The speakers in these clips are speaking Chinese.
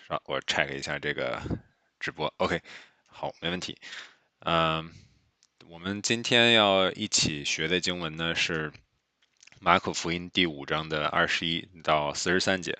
让我 check 一下这个直播。OK，好，没问题。嗯，我们今天要一起学的经文呢是马可福音第5章的21到43节。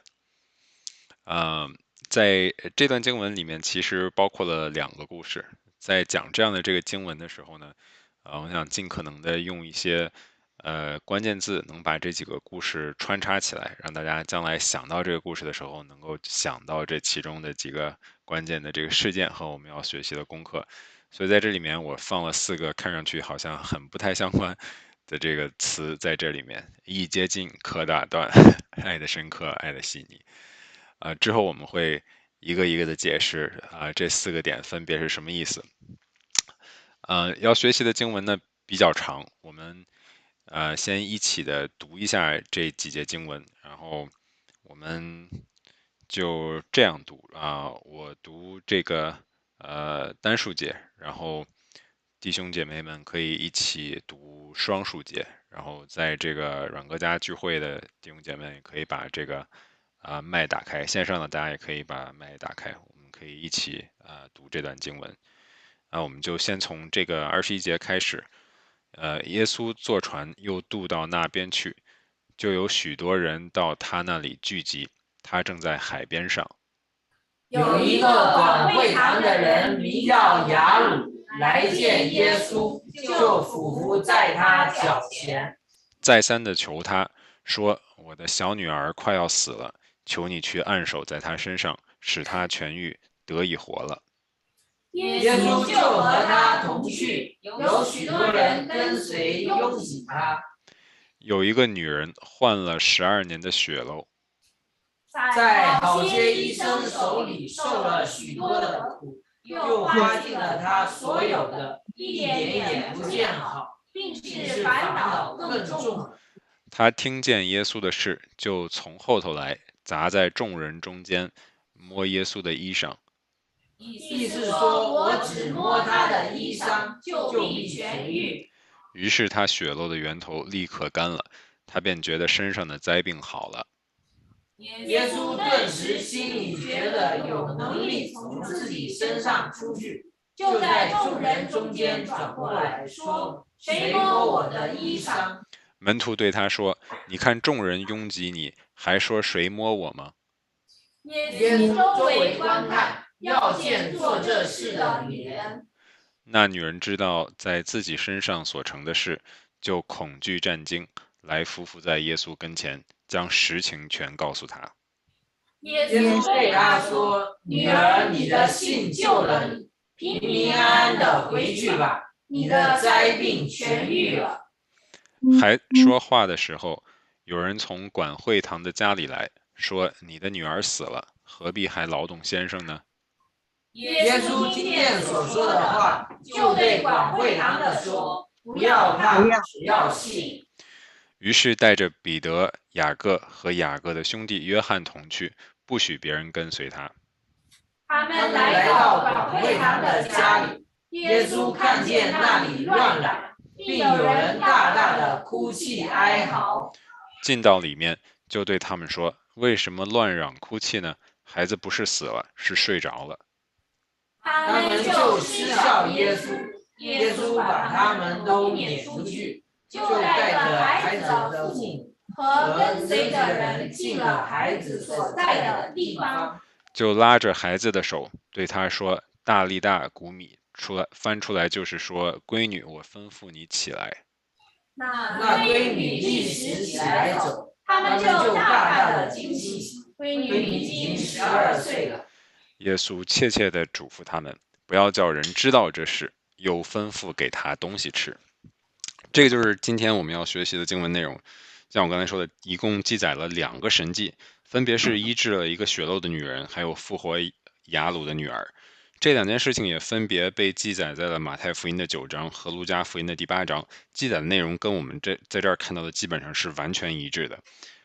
在这段经文里面，其实包括了2个故事。在讲这样的这个经文的时候呢，我想尽可能的用一些关键字，能把这几个故事穿插起来，让大家将来想到这个故事的时候，能够想到这其中的几个关键的这个事件和我们要学习的功课。所以在这里面，我放了4个看上去好像很不太相关的这个词在这里面：易接近，可打断，爱的深刻，爱的细腻。之后我们会一个一个的解释这4个点分别是什么意思。要学习的经文呢比较长，我们先一起的读一下这几节经文，然后我们就这样读我读这个单数节，然后弟兄姐妹们可以一起读双数节，然后在这个软哥家聚会的弟兄姐妹可以把这个麦打开，线上的大家也可以把麦打开，我们可以一起读这段经文。我们就先从这个21节开始。耶稣坐船又渡到那边去，就有许多人到他那里聚集，他正在海边上。 有一个管会堂的人名叫雅鲁，来见耶稣，就俯伏在他脚前， 再三的求他说：“我的小女儿快要死了，求你去按手在她身上，使她痊愈，得以活了。” 耶稣就和他同去，有许多人跟随拥挤他。 有一个女人患了12年的血漏， 在好些医生手里受了许多的苦，又花尽了他所有的，一点也不见好，并使烦恼更重了。 她听见耶稣的事，就从后头来，砸在众人中间，摸耶稣的衣裳。 意思说，我只摸他的衣裳，就必痊愈。 于是他血漏的源头立刻干了，他便觉得身上的灾病好了。 耶稣顿时心里觉得有能力从自己身上出去，就在众人中间转过来说：“谁摸我的衣裳？” 门徒对他说：“你看众人拥挤你，还说谁摸我吗？” 耶稣周围观看，要见做这事的女人。 那女人知道在自己身上所成的事，就恐惧战惊，来伏伏在耶稣跟前，将实情全告诉他。 耶稣对他说：“女儿，你的信救了你，平平安安的回去吧，你的灾病痊愈了。” 还说话的时候，有人从管会堂的家里来说：“你的女儿死了，何必还劳动先生呢？” 耶稣听见所说的话，就对管会堂的说：“不要怕，只要信。” 于是带着彼得、雅各和雅各的兄弟约翰同去，不许别人跟随他。 他们来到管会堂的家里，耶稣看见那里乱嚷，并有人大大的哭泣哀嚎。 进到里面，就对他们说：“为什么乱嚷哭泣呢？孩子不是死了，是睡着了。” 他们就嗤笑耶稣，耶稣把他们都撵出去，就带着孩子的父母和跟随的人进了孩子所在的地方， 就拉着孩子的手，对他说：“大力大谷米。”翻出来就是说：“闺女，我吩咐你起来。” 那闺女立时起来走，他们就大大的惊奇，闺女已经12岁了。 耶稣切切地嘱咐他们，不要叫人知道这事，又吩咐给他东西吃。这个就是今天我们要学习的经文内容。像我刚才说的，一共记载了2个神迹，分别是医治了一个血漏的女人，还有复活雅鲁的女儿。这2件事情也分别被记载在了马太福音的9章和路加福音的第8章，记载的内容跟我们在这儿看到的基本上是完全一致的。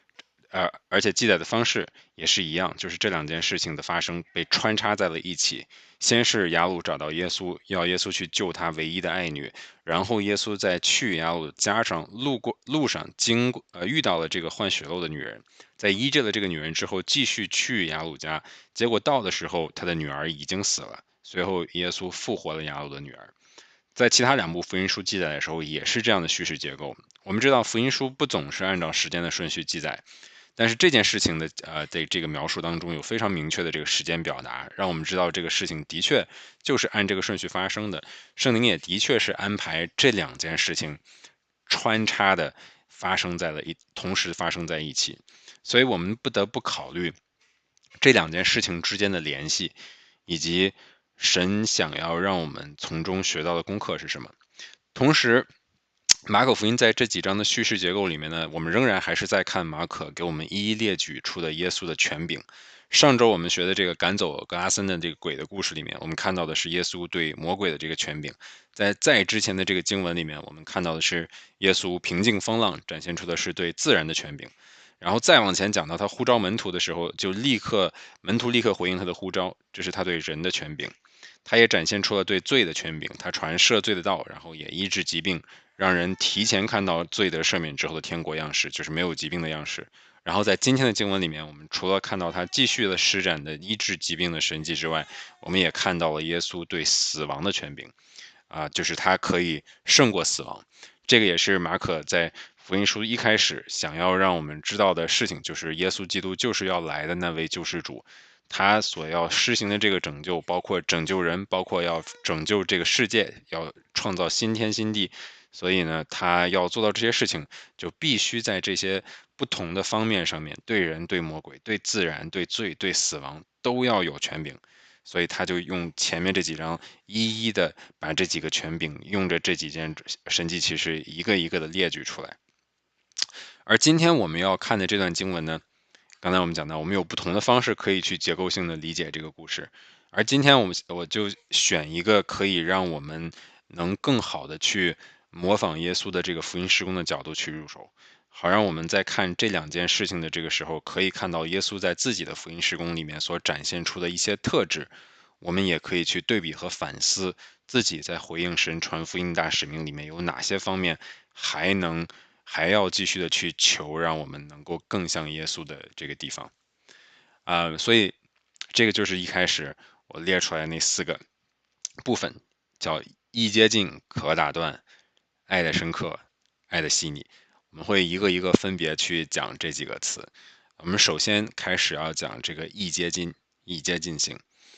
而且记载的方式也是一样，就是这两件事情的发生被穿插在了一起。先是雅鲁找到耶稣，要耶稣去救他唯一的爱女，然后耶稣在去雅鲁家上路上遇到了这个患血漏的女人，在医治了这个女人之后，继续去雅鲁家，结果到的时候他的女儿已经死了，随后耶稣复活了雅鲁的女儿。在其他两部福音书记载的时候也是这样的叙事结构。我们知道福音书不总是按照时间的顺序记载，但是这件事情的在这个描述当中有非常明确的这个时间表达，让我们知道这个事情的确就是按这个顺序发生的。圣灵也的确是安排这两件事情穿插的同时发生在一起，所以我们不得不考虑这两件事情之间的联系，以及神想要让我们从中学到的功课是什么。同时马可福音在这几章的叙事结构里面呢，我们仍然还是在看马可给我们一一列举出的耶稣的权柄。上周我们学的这个赶走格拉森的这个鬼的故事里面，我们看到的是耶稣对魔鬼的这个权柄。在之前的这个经文里面，我们看到的是耶稣平静风浪，展现出的是对自然的权柄。然后再往前讲到他呼召门徒的时候，门徒立刻回应他的呼召，这是他对人的权柄。他也展现出了对罪的权柄，他传赦罪的道，然后也医治疾病，让人提前看到罪得赦免之后的天国样式，就是没有疾病的样式。然后在今天的经文里面，我们除了看到他继续的施展的医治疾病的神迹之外，我们也看到了耶稣对死亡的权柄，就是他可以胜过死亡。这个也是马可在福音书一开始想要让我们知道的事情，就是耶稣基督就是要来的那位救世主。他所要施行的这个拯救，包括拯救人，包括要拯救这个世界，要创造新天新地。所以呢，他要做到这些事情，就必须在这些不同的方面上面，对人、对魔鬼、对自然、对罪、对死亡都要有权柄。所以他就用前面这几章一一的把这几个权柄，用着这几件神迹奇事一个一个的列举出来。而今天我们要看的这段经文呢，刚才我们讲到，我们有不同的方式可以去结构性的理解这个故事，而今天我就选一个可以让我们能更好的去模仿耶稣的这个福音施工的角度去入手，好让我们在看这两件事情的这个时候，可以看到耶稣在自己的福音施工里面所展现出的一些特质，我们也可以去对比和反思自己在回应神传福音大使命里面有哪些方面还要继续的去求，让我们能够更像耶稣的这个地方所以这个就是一开始我列出来那4个部分，叫易接近、可打断、爱的深刻、爱的细腻。我们会一个一个分别去讲这几个词。我们首先开始要讲这个易接近性。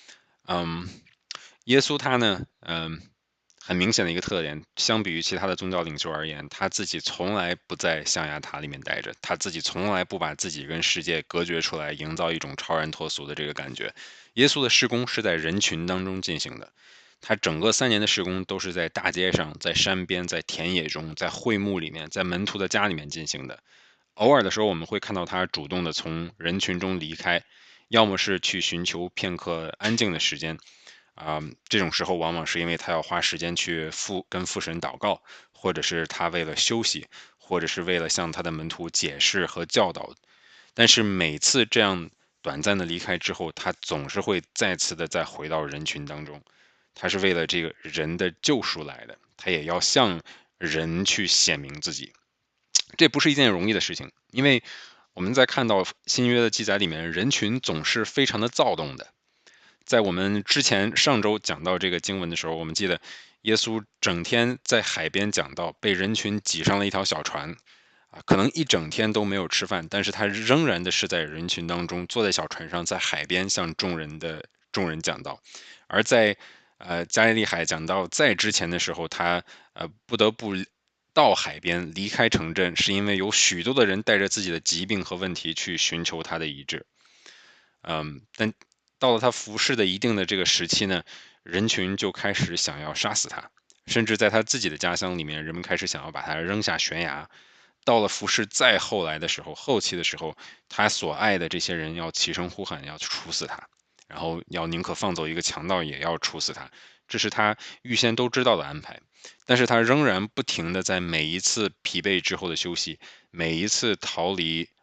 耶稣他呢，很明显的一个特点，相比于其他的宗教领袖而言，他自己从来不在象牙塔里面待着，他自己从来不把自己跟世界隔绝出来，营造一种超然脱俗的这个感觉。耶稣的事工是在人群当中进行的，他整个3年的事工都是在大街上、在山边、在田野中、在会幕里面、在门徒的家里面进行的。偶尔的时候，我们会看到他主动的从人群中离开，要么是去寻求片刻安静的时间。这种时候往往是因为他要花时间去跟父神祷告，或者是他为了休息，或者是为了向他的门徒解释和教导。但是每次这样短暂的离开之后，他总是会再次的再回到人群当中。他是为了这个人的救赎来的，他也要向人去显明自己。这不是一件容易的事情，因为我们在看到新约的记载里面，人群总是非常的躁动的。在我们上周讲到这个经文的时候，我们记得耶稣整天在海边讲道，被人群挤上了一条小船，可能一整天都没有吃饭，但是他仍然的是在人群当中，坐在小船上，在海边向众人讲道。而在加利利海讲到在之前的时候，他不得不到海边离开城镇，是因为有许多的人带着自己的疾病和问题去寻求他的医治。但到了他服侍的一定的这个时期呢，人群就开始想要杀死他，甚至在他自己的家乡里面，人们开始想要把他扔下悬崖。到了服侍再后来的时候，后期的时候，他所爱的这些人要齐声呼喊，要处死他，然后要宁可放走一个强盗，也要处死他。这是他预先都知道的安排。但是他仍然不停的在每一次疲惫之后的休息，每一次逃离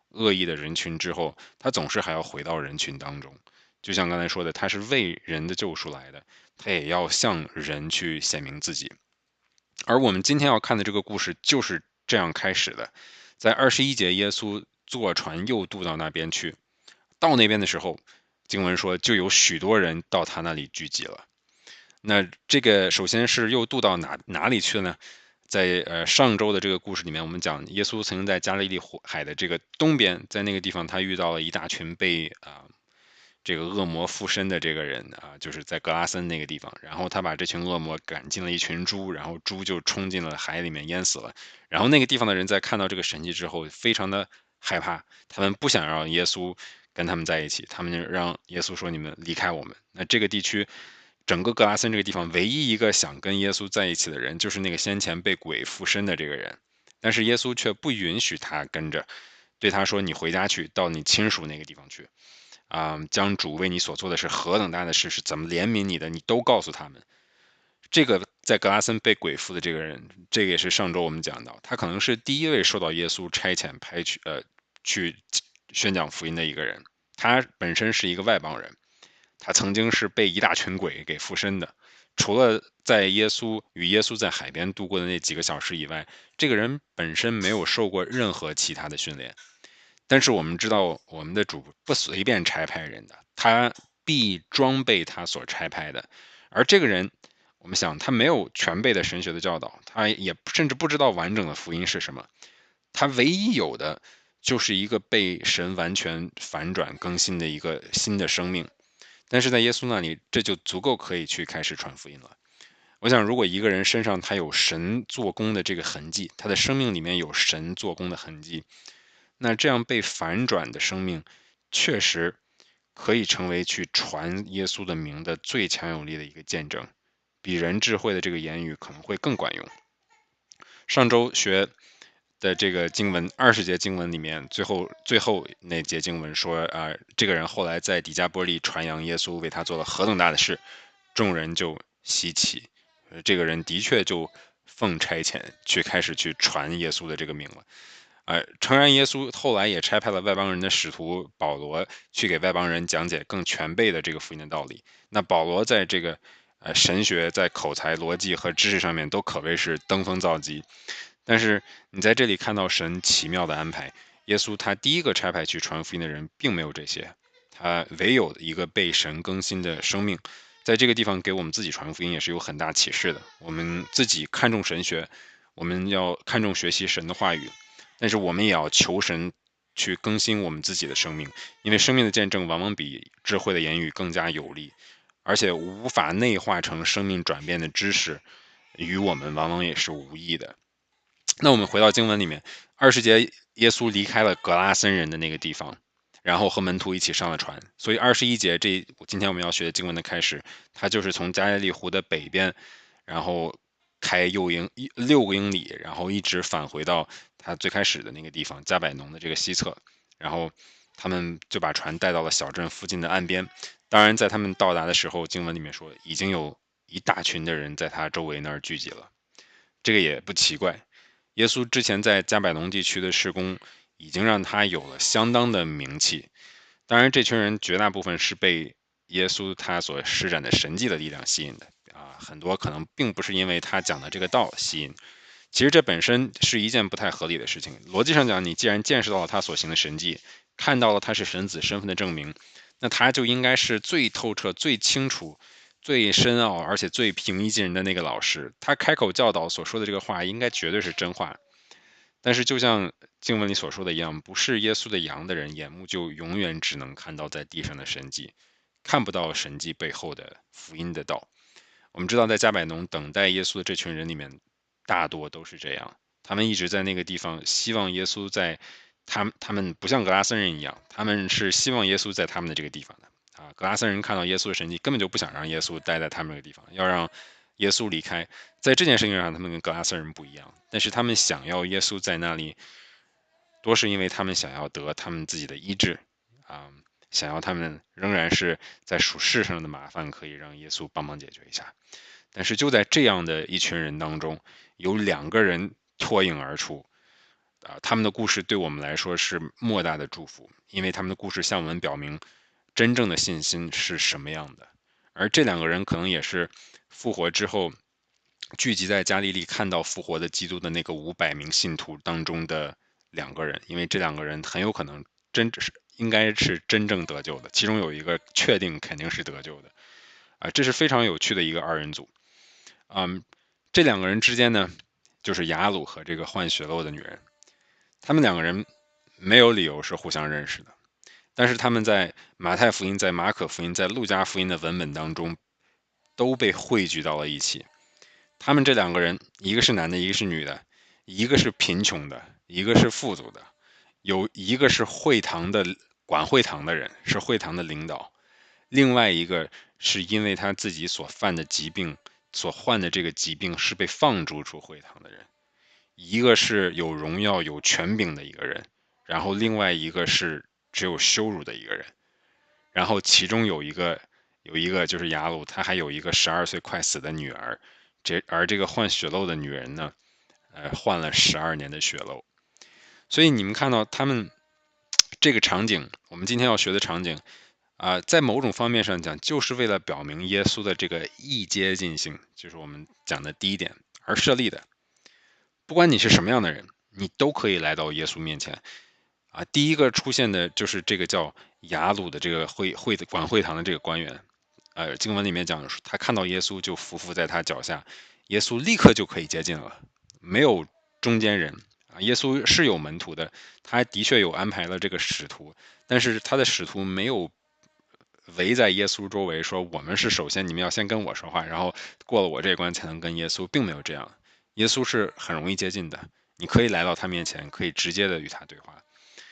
恶意的人群之后，他总是还要回到人群当中。就像刚才说的，他是为人的救赎来的，他也要向人去显明自己。而我们今天要看的这个故事就是这样开始的。在21节，耶稣坐船又渡到那边去，到那边的时候，经文说就有许多人到他那里聚集了。那这个首先是又渡到哪里去了呢？在上周的这个故事里面，我们讲耶稣曾经在加利利海的这个东边，在那个地方他遇到了一大群被这个恶魔附身的这个人就是在格拉森那个地方，然后他把这群恶魔赶进了一群猪，然后猪就冲进了海里面淹死了。然后那个地方的人在看到这个神迹之后，非常的害怕，他们不想让耶稣跟他们在一起，他们就让耶稣说：“你们离开我们。”那这个地区，整个格拉森这个地方，唯一一个想跟耶稣在一起的人，就是那个先前被鬼附身的这个人。但是耶稣却不允许他跟着，对他说：“你回家去，到你亲属那个地方去。”将主为你所做的是何等大的事，是怎么怜悯你的，你都告诉他们。这个在格拉森被鬼附的这个人，这个也是上周我们讲到，他可能是第一位受到耶稣差遣去宣讲福音的一个人。他本身是一个外邦人，他曾经是被一大群鬼给附身的。除了在与耶稣在海边度过的那几个小时以外，这个人本身没有受过任何其他的训练。但是我们知道，我们的主不随便差派人的，他必装备他所差派的。而这个人，我们想他没有全备的神学的教导，他也甚至不知道完整的福音是什么，他唯一有的就是一个被神完全反转更新的一个新的生命。但是在耶稣那里，这就足够可以去开始传福音了。我想，如果一个人身上他有神做工的这个痕迹，他的生命里面有神做工的痕迹，那这样被反转的生命，确实可以成为去传耶稣的名的最强有力的一个见证，比人智慧的这个言语可能会更管用。上周学的这个经文20节经文里面，最后那节经文说这个人后来在底加波利传扬耶稣为他做了何等大的事，众人就稀奇。这个人的确就奉差遣去开始去传耶稣的这个名了。诚然，耶稣后来也差派了外邦人的使徒保罗去给外邦人讲解更全备的这个福音的道理。那保罗在这个神学、在口才、逻辑和知识上面都可谓是登峰造极。但是你在这里看到神奇妙的安排，耶稣他第一个差派去传福音的人并没有这些，他唯有一个被神更新的生命。在这个地方给我们自己传福音也是有很大启示的。我们自己看重神学，我们要看重学习神的话语，但是我们也要求神去更新我们自己的生命，因为生命的见证往往比智慧的言语更加有力，而且无法内化成生命转变的知识，与我们往往也是无益的。那我们回到经文里面，20节耶稣离开了格拉森人的那个地方，然后和门徒一起上了船。所以21节今天我们要学的经文的开始，它就是从加利利湖的北边，然后开6个英里，然后一直返回到他最开始的那个地方加百农的这个西侧，然后他们就把船带到了小镇附近的岸边。当然，在他们到达的时候，经文里面说已经有一大群的人在他周围那儿聚集了，这个也不奇怪。耶稣之前在加百农地区的事工已经让他有了相当的名气，当然这群人绝大部分是被耶稣他所施展的神迹的力量吸引的很多可能并不是因为他讲的这个道吸引。其实这本身是一件不太合理的事情。逻辑上讲，你既然见识到了他所行的神迹，看到了他是神子身份的证明，那他就应该是最透彻、最清楚、最深奥而且最平易近人的那个老师。他开口教导所说的这个话应该绝对是真话。但是就像经文里所说的一样，不是耶稣的羊的人，眼目就永远只能看到在地上的神迹，看不到神迹背后的福音的道。我们知道在加百农等待耶稣的这群人里面，大多都是这样，他们一直在那个地方希望耶稣在他们不像格拉森人一样，他们是希望耶稣在他们的这个地方的格拉森人看到耶稣的神迹，根本就不想让耶稣待在他们这个地方，要让耶稣离开。在这件事情上，他们跟格拉森人不一样，但是他们想要耶稣在那里，多是因为他们想要得他们自己的医治想要他们仍然是在属世上的麻烦可以让耶稣帮忙解决一下。但是就在这样的一群人当中，有2个人脱颖而出， 他们的故事对我们来说是莫大的祝福，因为他们的故事向我们表明真正的信心是什么样的。而这两个人可能也是复活之后聚集在加利利看到复活的基督的那个500名信徒当中的两个人，因为这两个人很有可能应该是真正得救的，其中有一个确定肯定是得救的这是非常有趣的一个二人组。这两个人之间呢，就是雅鲁和这个患血漏的女人，他们两个人没有理由是互相认识的，但是他们在马太福音、在马可福音、在路加福音的文本当中都被汇聚到了一起。他们这两个人，一个是男的，一个是女的，一个是贫穷的，一个是富足的，有一个是管会堂的人，是会堂的领导，另外一个是因为他自己所患的这个疾病是被放逐出会堂的人。一个是有荣耀有权柄的一个人，然后另外一个是只有羞辱的一个人，然后其中有一个就是雅鲁，他还有一个12岁快死的女儿，而这个患血漏的女人呢，患了12年的血漏。所以你们看到他们这个场景，我们今天要学的场景在某种方面上讲，就是为了表明耶稣的这个易接近性，就是我们讲的第一点而设立的。不管你是什么样的人，你都可以来到耶稣面前第一个出现的就是这个叫雅鲁的这个管会堂的这个官员经文里面讲他看到耶稣就伏伏在他脚下，耶稣立刻就可以接近了，没有中间人耶稣是有门徒的，他的确有安排了这个使徒，但是他的使徒没有围在耶稣周围说我们是首先你们要先跟我说话，然后过了我这关才能跟耶稣，并没有这样。耶稣是很容易接近的，你可以来到他面前，可以直接的与他对话。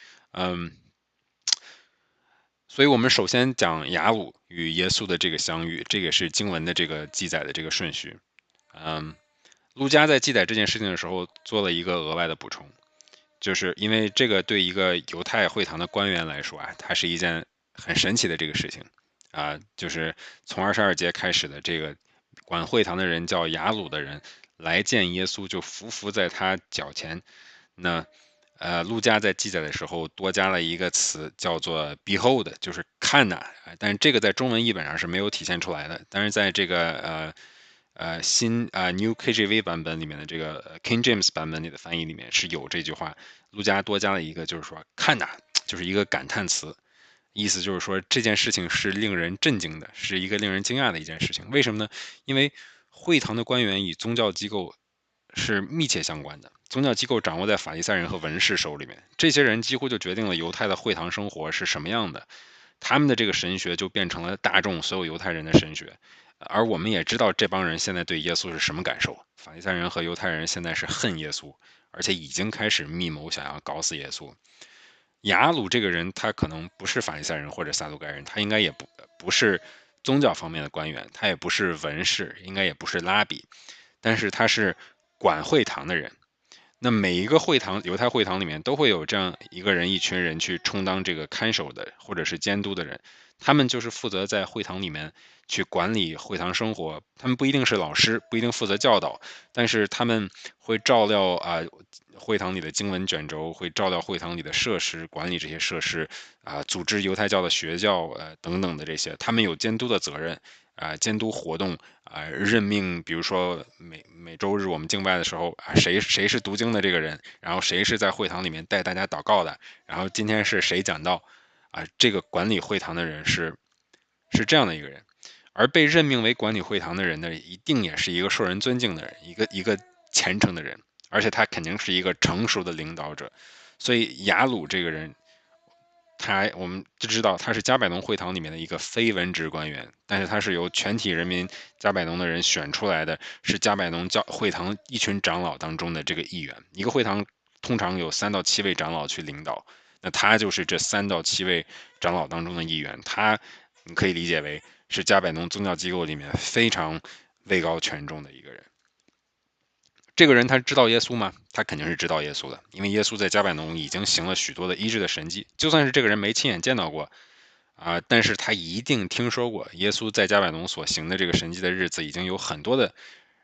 所以我们首先讲雅鲁与耶稣的这个相遇，这个是经文的这个记载的这个顺序。路加在记载这件事情的时候做了一个额外的补充，就是因为这个对一个犹太会堂的官员来说它是一件很神奇的这个事情就是从22节开始的这个管会堂的人叫雅鲁的人来见耶稣，就伏伏在他脚前。那路加在记载的时候多加了一个词叫做 behold， 就是看但是这个在中文译本上是没有体现出来的，但是在这个新New KJV 版本里面的这个King James 版本里的翻译里面是有这句话，路加多加了一个就是说看就是一个感叹词，意思就是说这件事情是令人震惊的，是一个令人惊讶的一件事情。为什么呢？因为会堂的官员与宗教机构是密切相关的，宗教机构掌握在法利赛人和文士手里面，这些人几乎就决定了犹太的会堂生活是什么样的，他们的这个神学就变成了大众所有犹太人的神学。而我们也知道这帮人现在对耶稣是什么感受，法利赛人和犹太人现在是恨耶稣，而且已经开始密谋想要搞死耶稣。雅鲁这个人他可能不是法利赛人或者撒都该人，他应该也不是宗教方面的官员，他也不是文士，应该也不是拉比，但是他是管会堂的人。那每一个会堂，犹太会堂里面都会有这样一个人一群人去充当这个看守的或者是监督的人，他们就是负责在会堂里面去管理会堂生活，他们不一定是老师，不一定负责教导，但是他们会照料会堂里的经文卷轴，会照料会堂里的设施，管理这些设施组织犹太教的学教等等的这些，他们有监督的责任监督活动任命，比如说每周日我们敬拜的时候谁是读经的这个人，然后谁是在会堂里面带大家祷告的，然后今天是谁讲道这个管理会堂的人是这样的一个人，而被任命为管理会堂的人呢，一定也是一个受人尊敬的人，一个虔诚的人，而且他肯定是一个成熟的领导者。所以雅鲁这个人，我们就知道他是加百农会堂里面的一个非文职官员，但是他是由全体人民加百农的人选出来的，是加百农会堂一群长老当中的这个一员。一个会堂通常有3到7位长老去领导，那他就是这3到7位长老当中的一员，你可以理解为是加百农宗教机构里面非常位高权重的一个人。这个人他知道耶稣吗？他肯定是知道耶稣的，因为耶稣在加百农已经行了许多的医治的神迹，就算是这个人没亲眼见到过但是他一定听说过耶稣在加百农所行的这个神迹的日子，已经有很多的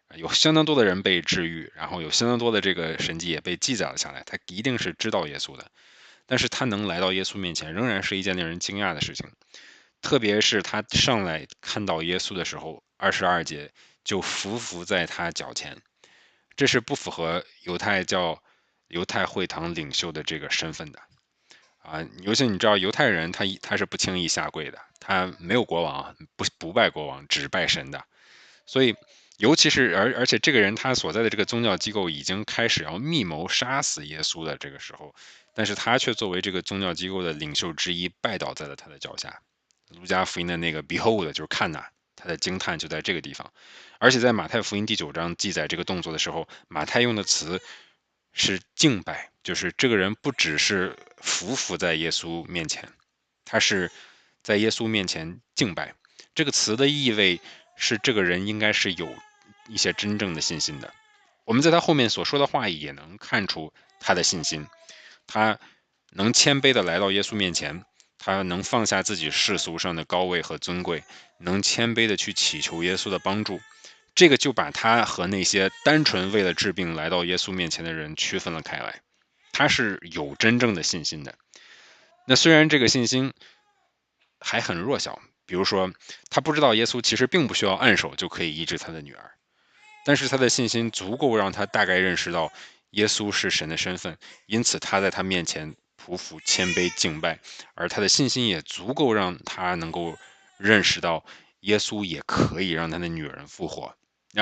有相当多的人被治愈，然后有相当多的这个神迹也被记载了下来，他一定是知道耶稣的。但是他能来到耶稣面前，仍然是一件令人惊讶的事情。特别是他上来看到耶稣的时候，22节就伏在他脚前，这是不符合犹太会堂领袖的这个身份的尤其你知道犹太人他是不轻易下跪的，他没有国王，不拜国王，只拜神的。所以尤其是而且这个人他所在的这个宗教机构已经开始要密谋杀死耶稣的这个时候，但是他却作为这个宗教机构的领袖之一拜倒在了他的脚下。路加福音的那个 behold 就是看呐，他的惊叹就在这个地方。而且在马太福音第9章记载这个动作的时候，马太用的词是敬拜，就是这个人不只是伏在耶稣面前，他是在耶稣面前敬拜。这个词的意味是这个人应该是有一些真正的信心的。我们在他后面所说的话也能看出他的信心，他能谦卑的来到耶稣面前，他能放下自己世俗上的高位和尊贵，能谦卑的去祈求耶稣的帮助。这个就把他和那些单纯为了治病来到耶稣面前的人区分了开来，他是有真正的信心的。那虽然这个信心还很弱小，比如说他不知道耶稣其实并不需要按手就可以医治他的女儿，但是他的信心足够让他大概认识到耶稣是神的身份，因此他在他面前匍匐谦卑敬拜，而他的信心也足够让他能够认识到耶稣也可以让他的女儿复活。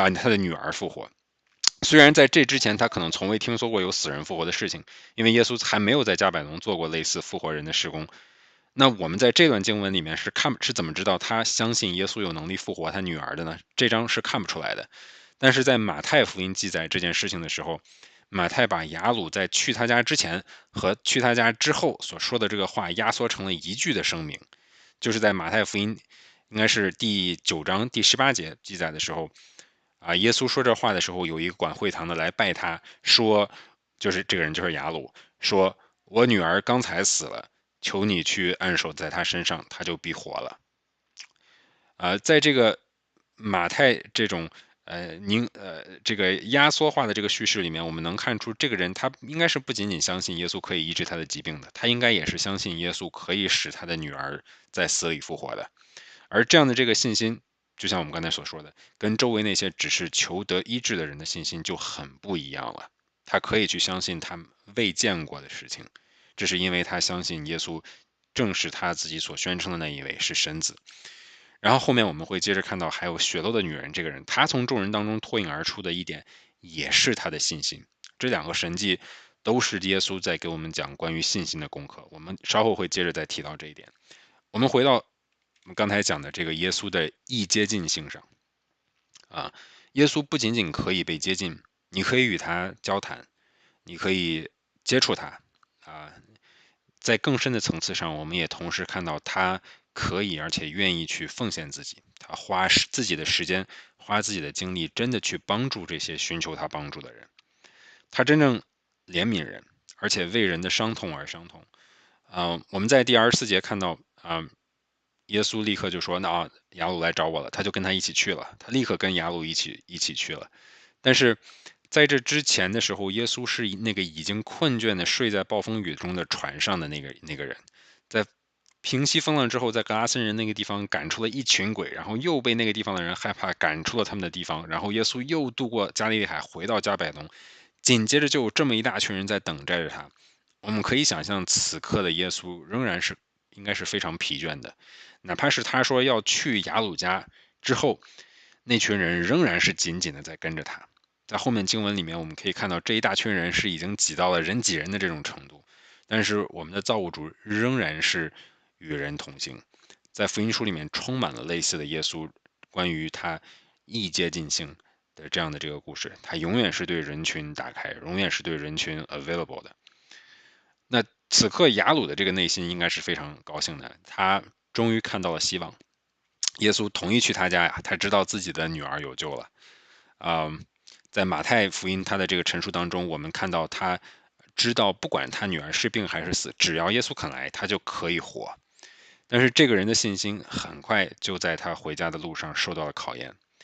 虽然在这之前他可能从未听说过有死人复活的事情，因为耶稣还没有在加百农做过类似复活人的事工。那我们在这段经文里面是怎么知道他相信耶稣有能力复活他女儿的呢？这章是看不出来的。但是在马太福音记载这件事情的时候，马太把雅鲁在去他家之前和去他家之后所说的这个话压缩成了一句的声明，就是在马太福音应该是第9章第18节记载的时候耶稣说这话的时候，有一个管会堂的来拜他，说，就是这个人就是雅鲁，说我女儿刚才死了，求你去按手在她身上，她就必活了。在这个马太这种这个压缩化的这个叙事里面，我们能看出这个人他应该是不仅仅相信耶稣可以医治他的疾病的，他应该也是相信耶稣可以使他的女儿在死里复活的。而这样的这个信心，就像我们刚才所说的，跟周围那些只是求得医治的人的信心就很不一样了。他可以去相信他未见过的事情，这是因为他相信耶稣正是他自己所宣称的那一位是神子。然后后面我们会接着看到，还有血漏的女人这个人，她从众人当中脱颖而出的一点，也是她的信心。这2个神迹都是耶稣在给我们讲关于信心的功课，我们稍后会接着再提到这一点。我们回到我们刚才讲的这个耶稣的易接近性上耶稣不仅仅可以被接近，你可以与他交谈，你可以接触他在更深的层次上，我们也同时看到他可以而且愿意去奉献自己，他花自己的时间，花自己的精力，真的去帮助这些寻求他帮助的人。他真正怜悯人，而且为人的伤痛而伤痛。我们在第24节看到耶稣立刻就说：“那雅鲁来找我了。”他就跟他一起去了，他立刻跟雅鲁一起去了。但是在这之前的时候，耶稣是那个已经困倦的睡在暴风雨中的船上的那个人，在平息风浪之后，在格拉森人那个地方赶出了一群鬼，然后又被那个地方的人害怕，赶出了他们的地方，然后耶稣又渡过加利利海，回到加百农，紧接着就有这么一大群人在等待着他。我们可以想象，此刻的耶稣仍然是应该是非常疲倦的，哪怕是他说要去雅鲁家之后，那群人仍然是紧紧的在跟着他。在后面经文里面，我们可以看到这一大群人是已经挤到了人挤人的这种程度，但是我们的造物主仍然是与人同行。在福音书里面充满了类似的耶稣关于他易接近性的这样的这个故事，他永远是对人群打开，永远是对人群 available 的。那此刻雅鲁的这个内心应该是非常高兴的，他终于看到了希望。耶稣同意去他家呀，他知道自己的女儿有救了。在马太福音他的这个陈述当中，我们看到他知道不管他女儿是病还是死，只要耶稣肯来，他就可以活。但是这个人的信心很快就在他回家的路上受到了考验。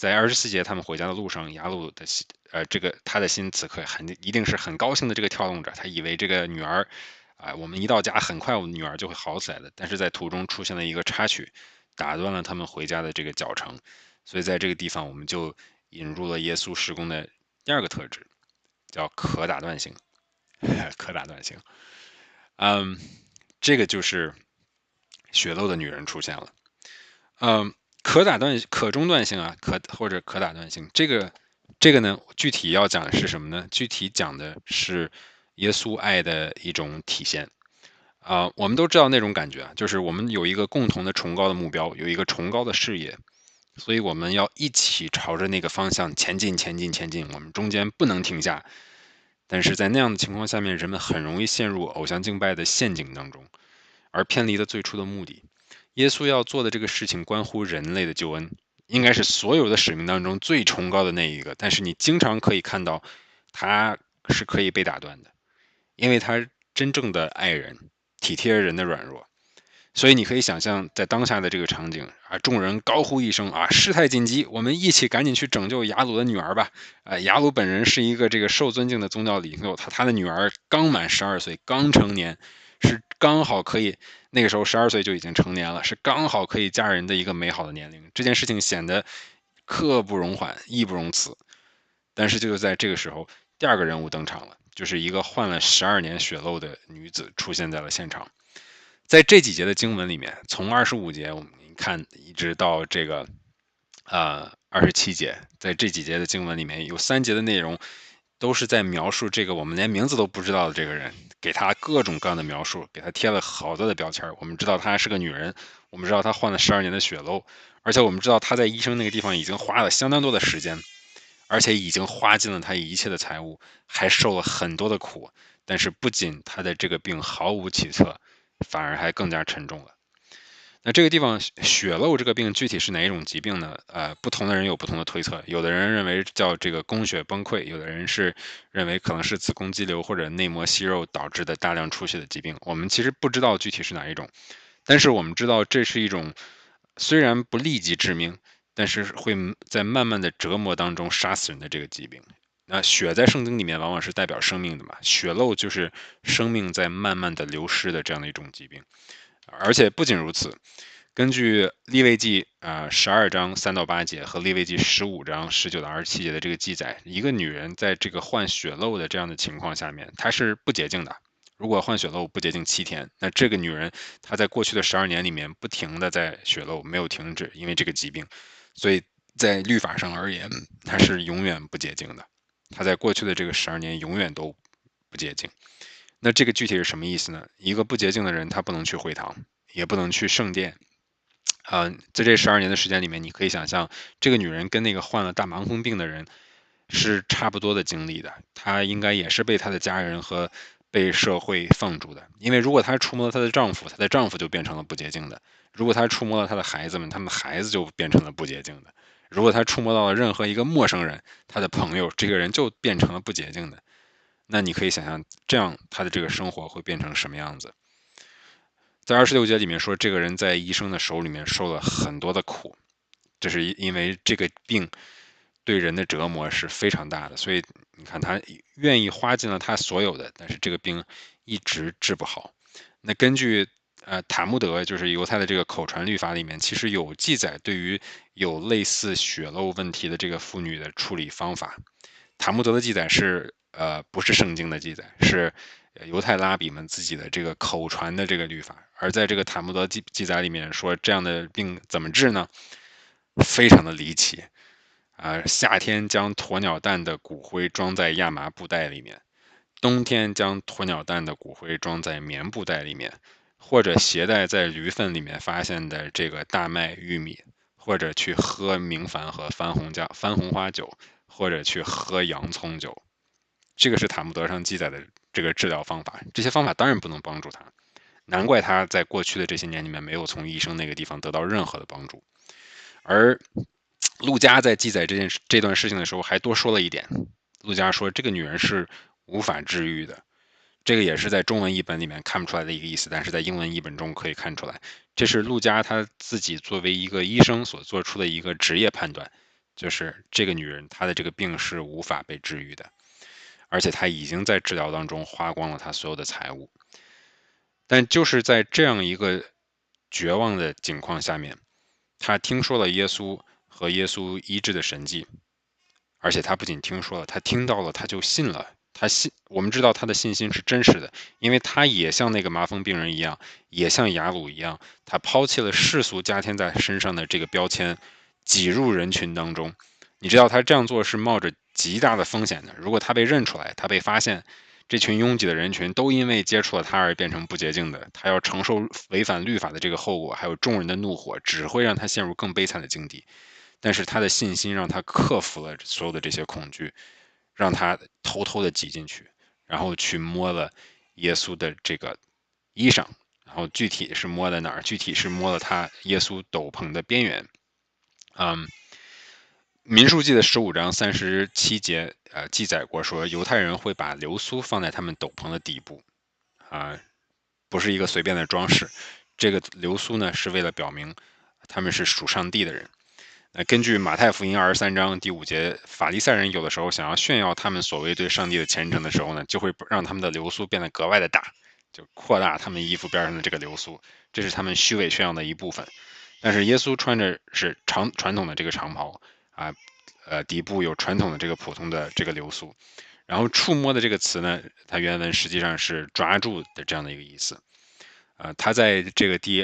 在24节他们回家的路上，雅鲁的他的心此刻一定是很高兴的这个跳动着，他以为这个女儿我们一到家很快我们女儿就会好起来的，但是在途中出现了一个插曲，打断了他们回家的这个脚程。所以在这个地方我们就引入了耶稣事工的第二个特质，叫可打断性。可打断性，这个就是血漏的女人出现了。可中断性啊，或者可打断性，这个呢，具体要讲的是什么呢？具体讲的是耶稣爱的一种体现。我们都知道那种感觉啊，就是我们有一个共同的崇高的目标，有一个崇高的事业，所以我们要一起朝着那个方向前进，我们中间不能停下。但是在那样的情况下面，人们很容易陷入偶像敬拜的陷阱当中，而偏离了最初的目的。耶稣要做的这个事情关乎人类的救恩，应该是所有的使命当中最崇高的那一个，但是你经常可以看到他是可以被打断的，因为他真正的爱人，体贴人的软弱。所以你可以想象在当下的这个场景众人高呼一声事态紧急，我们一起赶紧去拯救雅鲁的女儿吧。雅鲁本人是一个这个受尊敬的宗教领袖，他的女儿刚满12岁，刚成年，是刚好可以，那个时候12岁就已经成年了，是刚好可以嫁人的一个美好的年龄。这件事情显得刻不容缓，义不容辞。但是就在这个时候，第二个人物登场了，就是一个患了12年血漏的女子出现在了现场。在这几节的经文里面，从25节我们看一直到这个27节，在这几节的经文里面有3节的内容都是在描述这个我们连名字都不知道的这个人，给他各种各样的描述，给他贴了好多的标签。我们知道她是个女人，我们知道她患了12年的血漏，而且我们知道她在医生那个地方已经花了相当多的时间，而且已经花尽了她一切的财物，还受了很多的苦。但是不仅她的这个病毫无起色，反而还更加沉重了。那这个地方血漏这个病具体是哪一种疾病呢？不同的人有不同的推测，有的人认为叫这个宫血崩溃，有的人是认为可能是子宫肌瘤或者内膜息肉导致的大量出血的疾病。我们其实不知道具体是哪一种，但是我们知道这是一种虽然不立即致命，但是会在慢慢的折磨当中杀死人的这个疾病。那血在圣经里面往往是代表生命的嘛，血漏就是生命在慢慢的流失的这样的一种疾病。而且不仅如此，根据利未记12章3到8节和利未记15章19到27节的这个记载，一个女人在这个患血漏的这样的情况下面，她是不洁净的。如果患血漏不洁净7天，那这个女人她在过去的12年里面不停的在血漏，没有停止，因为这个疾病，所以在律法上而言，她是永远不洁净的。她在过去的这个12年永远都不洁净。那这个具体是什么意思呢？一个不洁净的人，他不能去会堂，也不能去圣殿。在这12年的时间里面，你可以想象，这个女人跟那个患了大麻风病的人是差不多的经历的。她应该也是被她的家人和被社会放逐的。因为如果她触摸了她的丈夫，她的丈夫就变成了不洁净的；如果她触摸了她的孩子们，他们的孩子就变成了不洁净的；如果她触摸到了任何一个陌生人，她的朋友，这个人就变成了不洁净的。那你可以想象，这样他的这个生活会变成什么样子？在26节里面说，这个人在医生的手里面受了很多的苦，这是因为这个病对人的折磨是非常大的，所以你看他愿意花尽了他所有的，但是这个病一直治不好。那根据塔木德，就是犹太的这个口传律法里面，其实有记载对于有类似血漏问题的这个妇女的处理方法。塔木德的记载是不是圣经的记载，是犹太拉比们自己的这个口传的这个律法。而在这个塔木德记载里面说，这样的病怎么治呢？非常的离奇夏天将鸵鸟蛋的骨灰装在亚麻布袋里面，冬天将鸵鸟蛋的骨灰装在棉布袋里面，或者携带在驴粪里面发现的这个大麦、玉米，或者去喝明矾和番红花酒，或者去喝洋葱酒。这个是塔木德上记载的这个治疗方法。这些方法当然不能帮助他，难怪他在过去的这些年里面没有从医生那个地方得到任何的帮助。而路加在记载这段事情的时候还多说了一点，路加说这个女人是无法治愈的。这个也是在中文译本里面看不出来的一个意思，但是在英文译本中可以看出来，这是路加他自己作为一个医生所做出的一个职业判断， 就是这个女人她的这个病是无法被治愈的，而且她已经在治疗当中花光了她所有的财物。但就是在这样一个绝望的境况下面，他听说了耶稣和耶稣医治的神迹，而且他不仅听说了，他听到了，他就信了。我们知道他的信心是真实的，因为他也像那个麻风病人一样，也像雅鲁一样，他抛弃了世俗加添在身上的这个标签，挤入人群当中。你知道他这样做是冒着极大的风险的，如果他被认出来，他被发现，这群拥挤的人群都因为接触了他而变成不洁净的，他要承受违反律法的这个后果，还有众人的怒火，只会让他陷入更悲惨的境地。但是他的信心让他克服了所有的这些恐惧，让他偷偷的挤进去，然后去摸了耶稣的这个衣裳，然后具体是摸在哪儿？具体是摸了他耶稣斗篷的边缘。民数记的15章37节记载过说，犹太人会把流苏放在他们斗篷的底部，不是一个随便的装饰。这个流苏呢，是为了表明他们是属上帝的人。根据马太福音23章第5节，法利赛人有的时候想要炫耀他们所谓对上帝的虔诚的时候呢，就会让他们的流苏变得格外的大，就扩大他们衣服边上的这个流苏，这是他们虚伪炫耀的一部分。但是耶稣穿着是传统的这个长袍底部有传统的这个普通的这个流苏。然后触摸的这个词呢，它原文实际上是抓住的这样的一个意思。他在这个第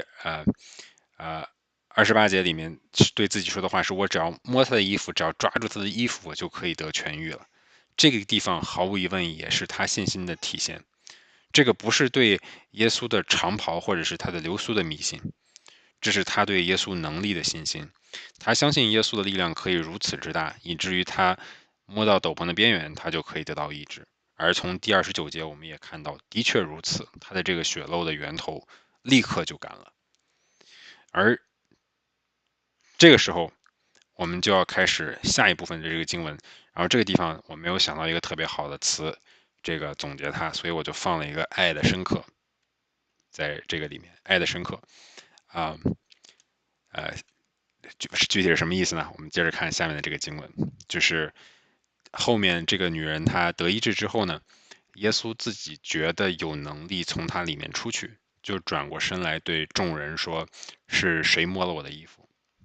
28节里面对自己说的话是：我只要摸他的衣服，只要抓住他的衣服，我就可以得痊愈了。这个地方毫无疑问也是他信心的体现。这个不是对耶稣的长袍或者是他的流苏的迷信，这是他对耶稣能力的信心。他相信耶稣的力量可以如此之大，以至于他摸到斗篷的边缘，他就可以得到医治。而从第29节我们也看到，的确如此，他的这个血漏的源头立刻就干了。而这个时候，我们就要开始下一部分的这个经文。然后这个地方我没有想到一个特别好的词，这个总结它，所以我就放了一个爱的深刻在这个里面。爱的深刻具体是什么意思呢？我们接着看下面的这个经文，就是后面这个女人她得医治之后呢，耶稣自己觉得有能力从她里面出去，就转过身来对众人说：“是谁摸了我的衣服？”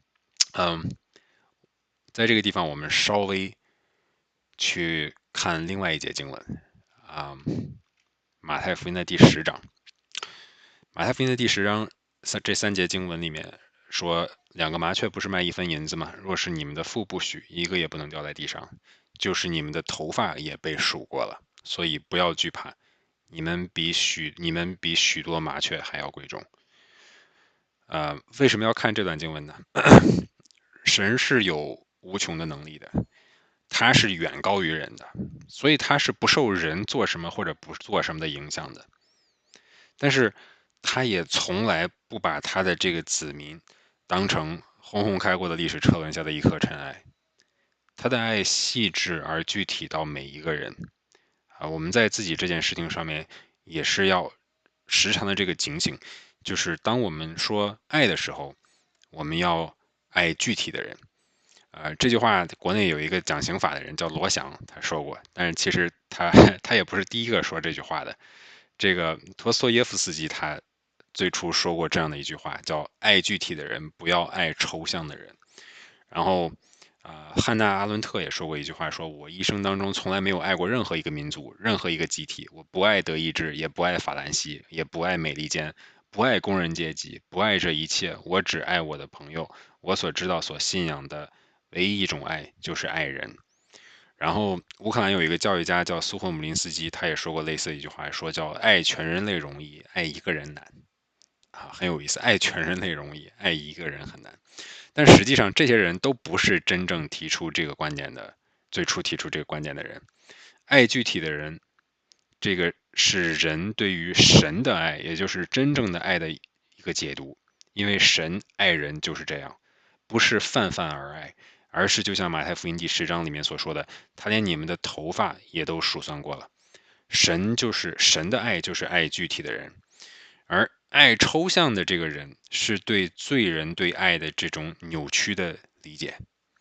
在这个地方我们稍微去看另外一节经文马太福音的第10章。马太福音的第10章这3节经文里面说，2个麻雀不是卖1分银子吗？若是你们的父不许，一个也不能掉在地上，就是你们的头发也被数过了，所以不要惧怕，你们比许多麻雀还要贵重。为什么要看这段经文呢？神是有无穷的能力的，他是远高于人的，所以他是不受人做什么或者不做什么的影响的。但是他也从来不把他的这个子民当成轰轰开过的历史车轮下的一颗尘埃，他的爱细致而具体到每一个人我们在自己这件事情上面也是要时常的这个警醒，就是当我们说爱的时候，我们要爱具体的人。这句话国内有一个讲刑法的人叫罗翔，他说过，但是其实他也不是第一个说这句话的。这个陀思妥耶夫斯基他最初说过这样的一句话，叫爱具体的人，不要爱抽象的人。然后汉娜·阿伦特也说过一句话，说我一生当中从来没有爱过任何一个民族，任何一个集体，我不爱德意志，也不爱法兰西，也不爱美利坚，不爱工人阶级，不爱这一切，我只爱我的朋友，我所知道所信仰的唯一一种爱就是爱人。然后乌克兰有一个教育家叫苏霍姆林斯基，他也说过类似的一句话，说叫爱全人类容易，爱一个人难很有意思，爱全人类容易，爱一个人很难。但实际上这些人都不是真正提出这个观点的，最初提出这个观点的人。爱具体的人，这个是人对于神的爱，也就是真正的爱的一个解读。因为神爱人就是这样，不是泛泛而爱，而是就像马太福音第10章里面所说的，他连你们的头发也都数算过了。神的爱，就是爱具体的人，而爱抽象的这个人是对罪人对爱的这种扭曲的理解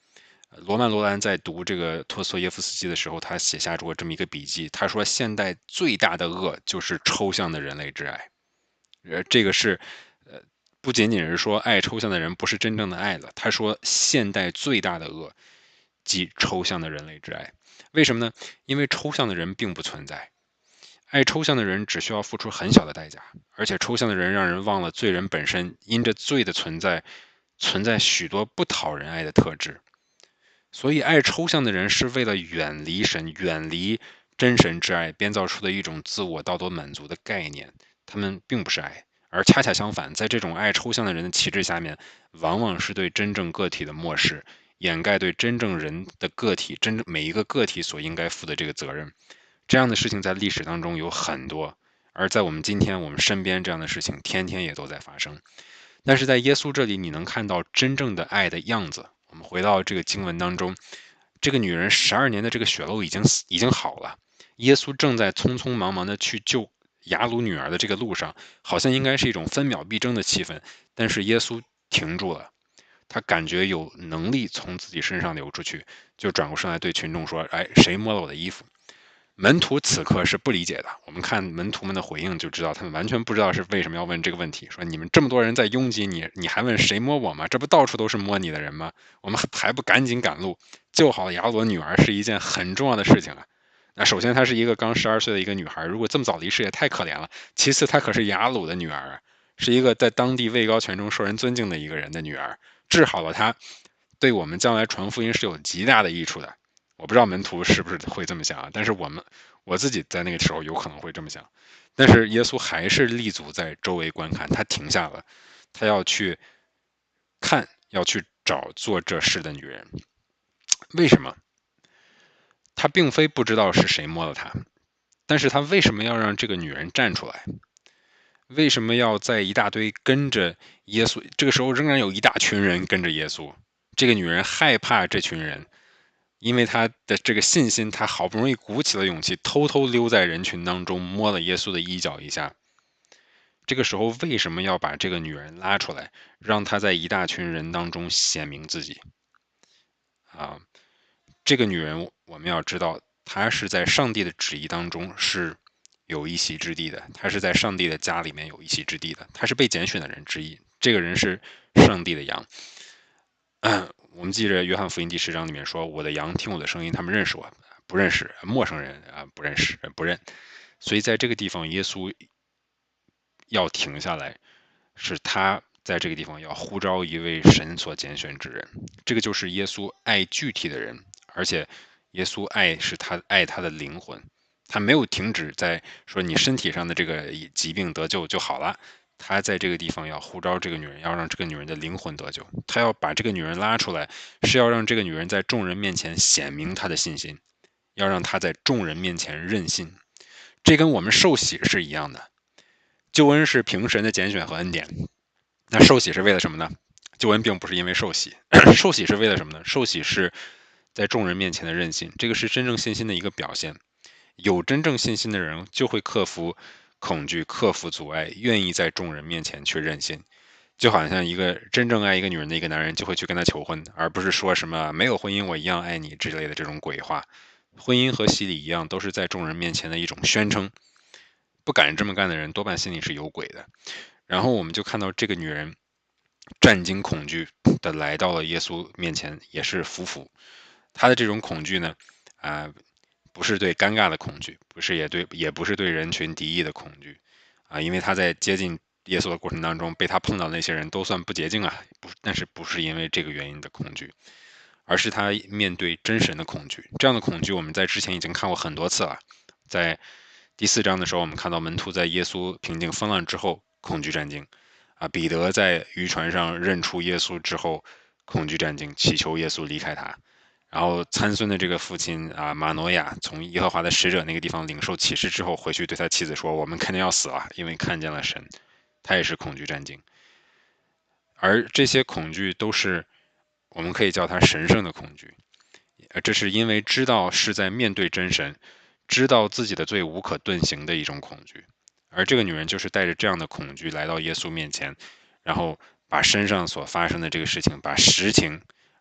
罗曼·罗兰在读这个托斯托耶夫斯基的时候，他写下过这么一个笔记，他说现代最大的恶就是抽象的人类之爱。这个是不仅仅是说爱抽象的人不是真正的爱了，他说现代最大的恶即抽象的人类之爱。为什么呢？因为抽象的人并不存在，爱抽象的人只需要付出很小的代价，而且抽象的人让人忘了罪人本身因着罪的存在许多不讨人爱的特质。所以爱抽象的人是为了远离神，远离真神之爱编造出的一种自我道德满足的概念，他们并不是爱。而恰恰相反，在这种爱抽象的人的旗帜下面，往往是对真正个体的漠视，掩盖对真正人的个体，真正每一个个体所应该负的这个责任。这样的事情在历史当中有很多，而在我们今天我们身边这样的事情天天也都在发生。但是在耶稣这里，你能看到真正的爱的样子。我们回到这个经文当中，这个女人12年的这个血漏已经好了，耶稣正在匆匆忙忙的去救雅鲁女儿的这个路上，好像应该是一种分秒必争的气氛，但是耶稣停住了，他感觉有能力从自己身上流出去，就转过身来对群众说：“哎，谁摸了我的衣服？”门徒此刻是不理解的，我们看门徒们的回应就知道，他们完全不知道是为什么要问这个问题。说你们这么多人在拥挤你，你还问谁摸我吗？这不到处都是摸你的人吗？我们还不赶紧赶路，救好雅罗女儿是一件很重要的事情啊。那首先她是一个刚12岁的一个女孩，如果这么早离世也太可怜了。其次她可是雅鲁的女儿啊，是一个在当地位高权重、受人尊敬的一个人的女儿，治好了她，对我们将来传福音是有极大的益处的。我不知道门徒是不是会这么想啊，但是我自己在那个时候有可能会这么想。但是耶稣还是立足在周围观看，他停下了，他要去看，要去找做这事的女人。为什么？他并非不知道是谁摸了他，但是他为什么要让这个女人站出来？为什么要在一大堆跟着耶稣？这个时候仍然有一大群人跟着耶稣。这个女人害怕这群人，因为她的这个信心，她好不容易鼓起了勇气，偷偷溜在人群当中摸了耶稣的衣角一下。这个时候为什么要把这个女人拉出来，让她在一大群人当中显明自己？啊，这个女人我们要知道，她是在上帝的旨意当中是有一席之地的，她是在上帝的家里面有一席之地的，她是被拣选的人之一。这个人是上帝的羊。我们记着约翰福音第10章里面说：“我的羊听我的声音，他们认识我，不认识陌生人啊，不认识不认。”所以在这个地方，耶稣要停下来，是他在这个地方要呼召一位神所拣选之人。这个就是耶稣爱具体的人，而且耶稣爱是他爱他的灵魂，他没有停止在说你身体上的这个疾病得救就好了。他在这个地方要呼召这个女人，要让这个女人的灵魂得救。他要把这个女人拉出来，是要让这个女人在众人面前显明她的信心，要让她在众人面前认信。这跟我们受洗是一样的，救恩是凭神的拣选和恩典，那受洗是为了什么呢？救恩并不是因为受洗，受洗是为了什么呢？受洗是在众人面前的认信，这个是真正信心的一个表现。有真正信心的人就会克服恐惧，克服阻碍，愿意在众人面前去认信。就好像一个真正爱一个女人的一个男人就会去跟她求婚，而不是说什么没有婚姻我一样爱你之类的这种鬼话。婚姻和洗礼一样，都是在众人面前的一种宣称。不敢这么干的人多半心里是有鬼的。然后我们就看到这个女人战惊恐惧的来到了耶稣面前，也是服服。她的这种恐惧呢，不是对尴尬的恐惧，也不是对人群敌意的恐惧，因为她在接近耶稣的过程当中，被他碰到的那些人都算不洁净啊，但是不是因为这个原因的恐惧，而是他面对真神的恐惧。这样的恐惧我们在之前已经看过很多次了，在第4章的时候，我们看到门徒在耶稣平静风浪之后恐惧战惊，彼得在渔船上认出耶稣之后恐惧战惊，祈求耶稣离开他。然后参孙的这个父亲马诺亚从耶和华的使者那个地方领受启示之后，回去对他妻子说：“我们肯定要死了，因为看见了神。”他也是恐惧战惊。而这些恐惧都是我们可以叫它神圣的恐惧，这是因为知道是在面对真神，知道自己的罪无可遁形的一种恐惧。而这个女人就是带着这样的恐惧来到耶稣面前，然后把身上所发生的这个事情，把实情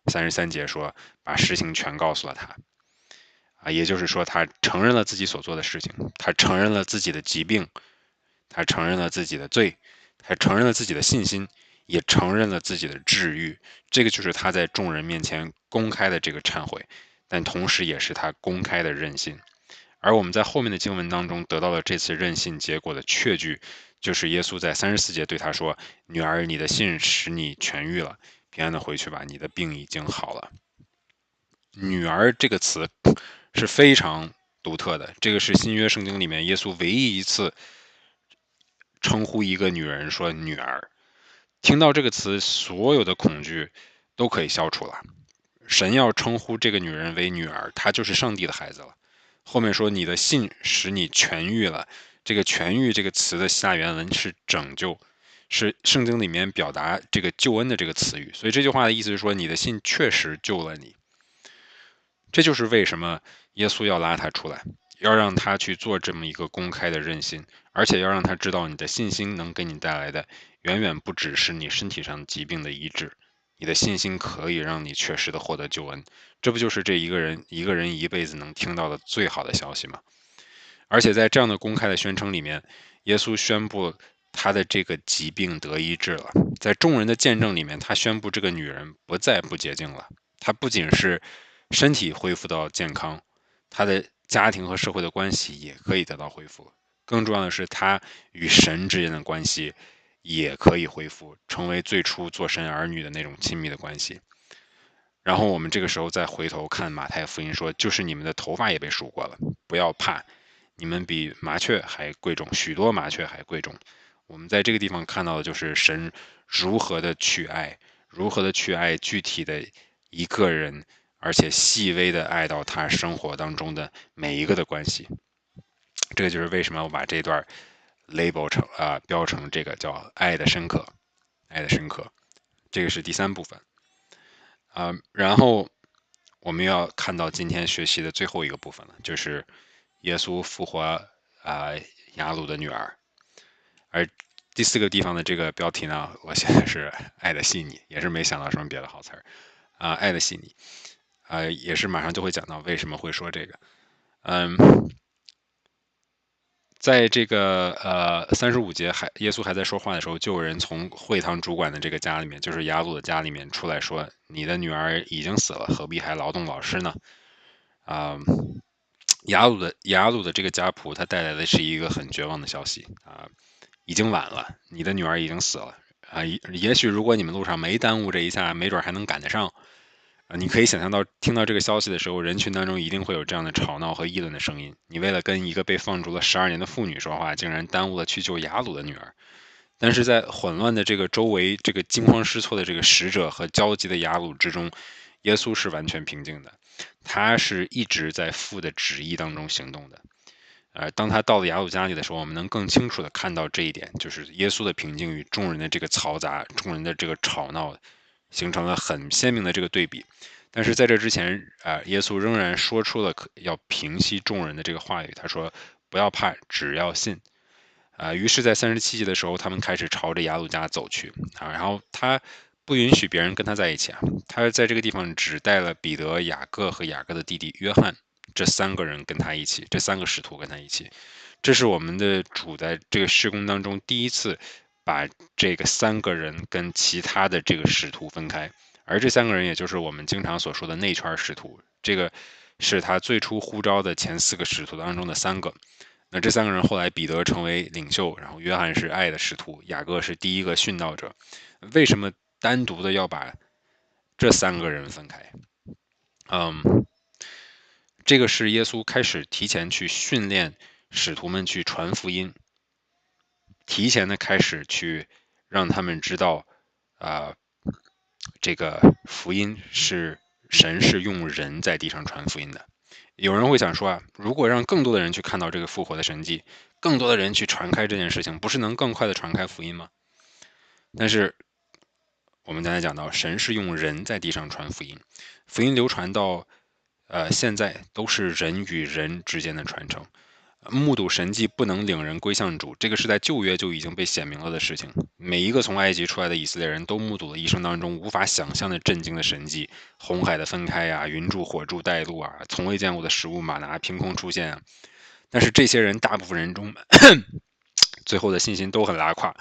33节说把实情全告诉了他也就是说他承认了自己所做的事情，他承认了自己的疾病，他承认了自己的罪，他承认了自己的信心，也承认了自己的治愈。这个就是他在众人面前公开的这个忏悔，但同时也是他公开的认信。而我们在后面的经文当中得到了这次认信结果的确据，就是耶稣在34节对他说：“女儿，你的信使你痊愈了，平安的回去吧，你的病已经好了。”女儿这个词是非常独特的，这个是新约圣经里面耶稣唯一一次称呼一个女人说女儿。听到这个词，所有的恐惧都可以消除了。神要称呼这个女人为女儿，她就是上帝的孩子了。后面说你的信使你痊愈了，这个痊愈这个词的下原文是拯救，是圣经里面表达这个救恩的这个词语，所以这句话的意思是说你的信确实救了你。这就是为什么耶稣要拉他出来，要让他去做这么一个公开的认信，而且要让他知道你的信心能给你带来的远远不只是你身体上疾病的医治，你的信心可以让你确实的获得救恩。这不就是这一个人一辈子能听到的最好的消息吗？而且在这样的公开的宣称里面，耶稣宣布他的这个疾病得医治了。在众人的见证里面，他宣布这个女人不再不洁净了。她不仅是身体恢复到健康，她的家庭和社会的关系也可以得到恢复。更重要的是，她与神之间的关系也可以恢复，成为最初做神儿女的那种亲密的关系。然后我们这个时候再回头看马太福音说，就是你们的头发也被数过了，不要怕，你们比麻雀还贵重，许多麻雀还贵重。我们在这个地方看到的就是神如何的去爱，如何的去爱具体的一个人，而且细微的爱到他生活当中的每一个的关系。这个就是为什么我把这段 label 成标成这个叫爱的深刻，爱的深刻。这个是第3部分然后我们要看到今天学习的最后一个部分了，就是耶稣复活雅鲁的女儿。而第4个地方的这个标题呢，我写的是爱的细腻，也是没想到什么别的好词儿爱的细腻也是马上就会讲到为什么会说这个。在这个35节耶稣还在说话的时候，就有人从会堂主管的这个家里面，就是雅鲁的家里面出来说：“你的女儿已经死了，何必还劳动老师呢？”雅鲁的这个家仆，他带来的是一个很绝望的消息已经晚了，你的女儿已经死了也许如果你们路上没耽误这一下，没准还能赶得上。你可以想象到，听到这个消息的时候，人群当中一定会有这样的吵闹和议论的声音。你为了跟一个被放逐了12年的妇女说话，竟然耽误了去救雅鲁的女儿。但是在混乱的这个周围，这个惊慌失措的这个使者和焦急的雅鲁之中，耶稣是完全平静的，他是一直在父的旨意当中行动的。当他到了雅鲁家里的时候，我们能更清楚的看到这一点，就是耶稣的平静与众人的这个嘈杂、众人的这个吵闹，形成了很鲜明的这个对比。但是在这之前耶稣仍然说出了要平息众人的这个话语，他说：“不要怕，只要信。”于是，在37节的时候，他们开始朝着雅鲁家走去然后他不允许别人跟他在一起他在这个地方只带了彼得、雅各和雅各的弟弟约翰这3个人跟他一起，这3个使徒跟他一起。这是我们的主在这个事工当中第一次把这个3个人跟其他的这个使徒分开，而这3个人也就是我们经常所说的内圈使徒，这个是他最初呼召的前4个使徒当中的3个。那这3个人后来，彼得成为领袖，然后约翰是爱的使徒，雅各是第一个殉道者。为什么单独的要把这3个人分开？这个是耶稣开始提前去训练使徒们去传福音，提前的开始去让他们知道这个福音是神是用人在地上传福音的。有人会想说如果让更多的人去看到这个复活的神迹，更多的人去传开这件事情，不是能更快的传开福音吗？但是我们刚才讲到，神是用人在地上传福音，福音流传到现在都是人与人之间的传承目睹神迹不能领人归向主，这个是在旧约就已经被显明了的事情。每一个从埃及出来的以色列人都目睹了一生当中无法想象的震惊的神迹，红海的分开啊，云柱火柱带路啊，从未见过的食物马拿凭空出现啊。但是这些人大部分人中，最后的信心都很拉胯。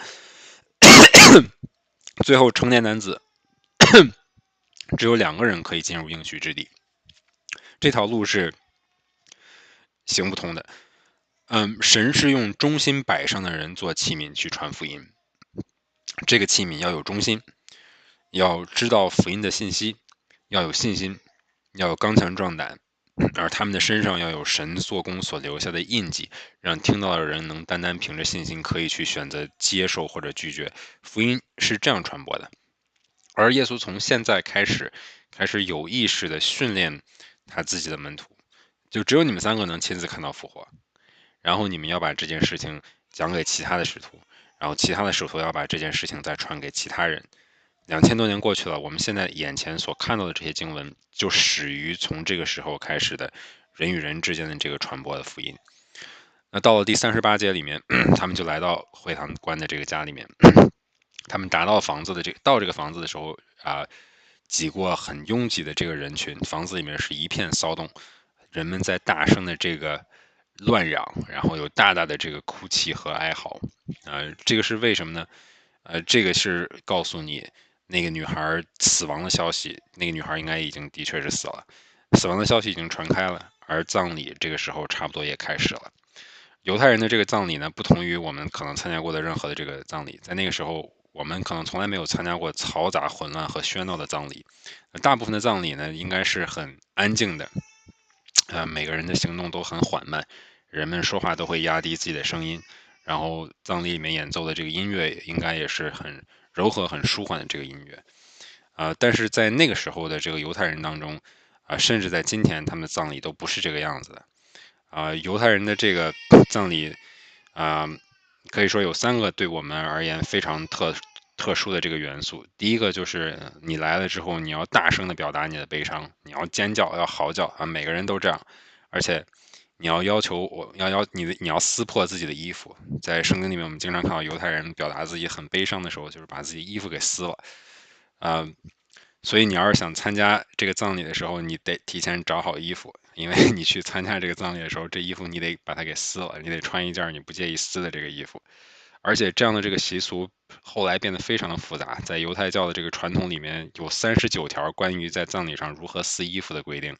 最后成年男子只有2个人可以进入应许之地，这条路是行不通的。神是用忠心摆上的人做器皿去传福音，这个器皿要有忠心，要知道福音的信息，要有信心，要有刚强壮胆，而他们的身上要有神做工所留下的印记，让听到的人能单单凭着信心可以去选择接受或者拒绝。福音是这样传播的。而耶稣从现在开始有意识的训练他自己的门徒，就只有你们3个能亲自看到复活，然后你们要把这件事情讲给其他的使徒，然后其他的使徒要把这件事情再传给其他人。2000多年过去了，我们现在眼前所看到的这些经文，就始于从这个时候开始的人与人之间的这个传播的福音。那到了第38节里面，他们就来到会堂关的这个家里面，他们达到这个房子的时候啊，挤过很拥挤的这个人群，房子里面是一片骚动，人们在大声的这个乱嚷，然后有大大的这个哭泣和哀嚎。这个是为什么呢？这个是告诉你那个女孩死亡的消息，那个女孩应该已经的确是死了，死亡的消息已经传开了，而葬礼这个时候差不多也开始了。犹太人的这个葬礼呢，不同于我们可能参加过的任何的这个葬礼，在那个时候，我们可能从来没有参加过嘈杂、混乱和喧闹的葬礼。大部分的葬礼呢，应该是很安静的，每个人的行动都很缓慢，人们说话都会压低自己的声音，然后葬礼里面演奏的这个音乐应该也是很柔和、很舒缓的这个音乐。但是在那个时候的这个犹太人当中，甚至在今天，他们的葬礼都不是这个样子的。犹太人的这个葬礼，可以说有3个对我们而言非常特殊的这个元素。第一个就是你来了之后，你要大声的表达你的悲伤，你要尖叫，要嚎叫啊，每个人都这样，而且你要求你要撕破自己的衣服。在圣经里面，我们经常看到犹太人表达自己很悲伤的时候，就是把自己衣服给撕了，所以你要是想参加这个葬礼的时候，你得提前找好衣服，因为你去参加这个葬礼的时候，这衣服你得把它给撕了，你得穿一件你不介意撕的这个衣服。而且这样的这个习俗后来变得非常的复杂，在犹太教的这个传统里面有39条关于在葬礼上如何撕衣服的规定。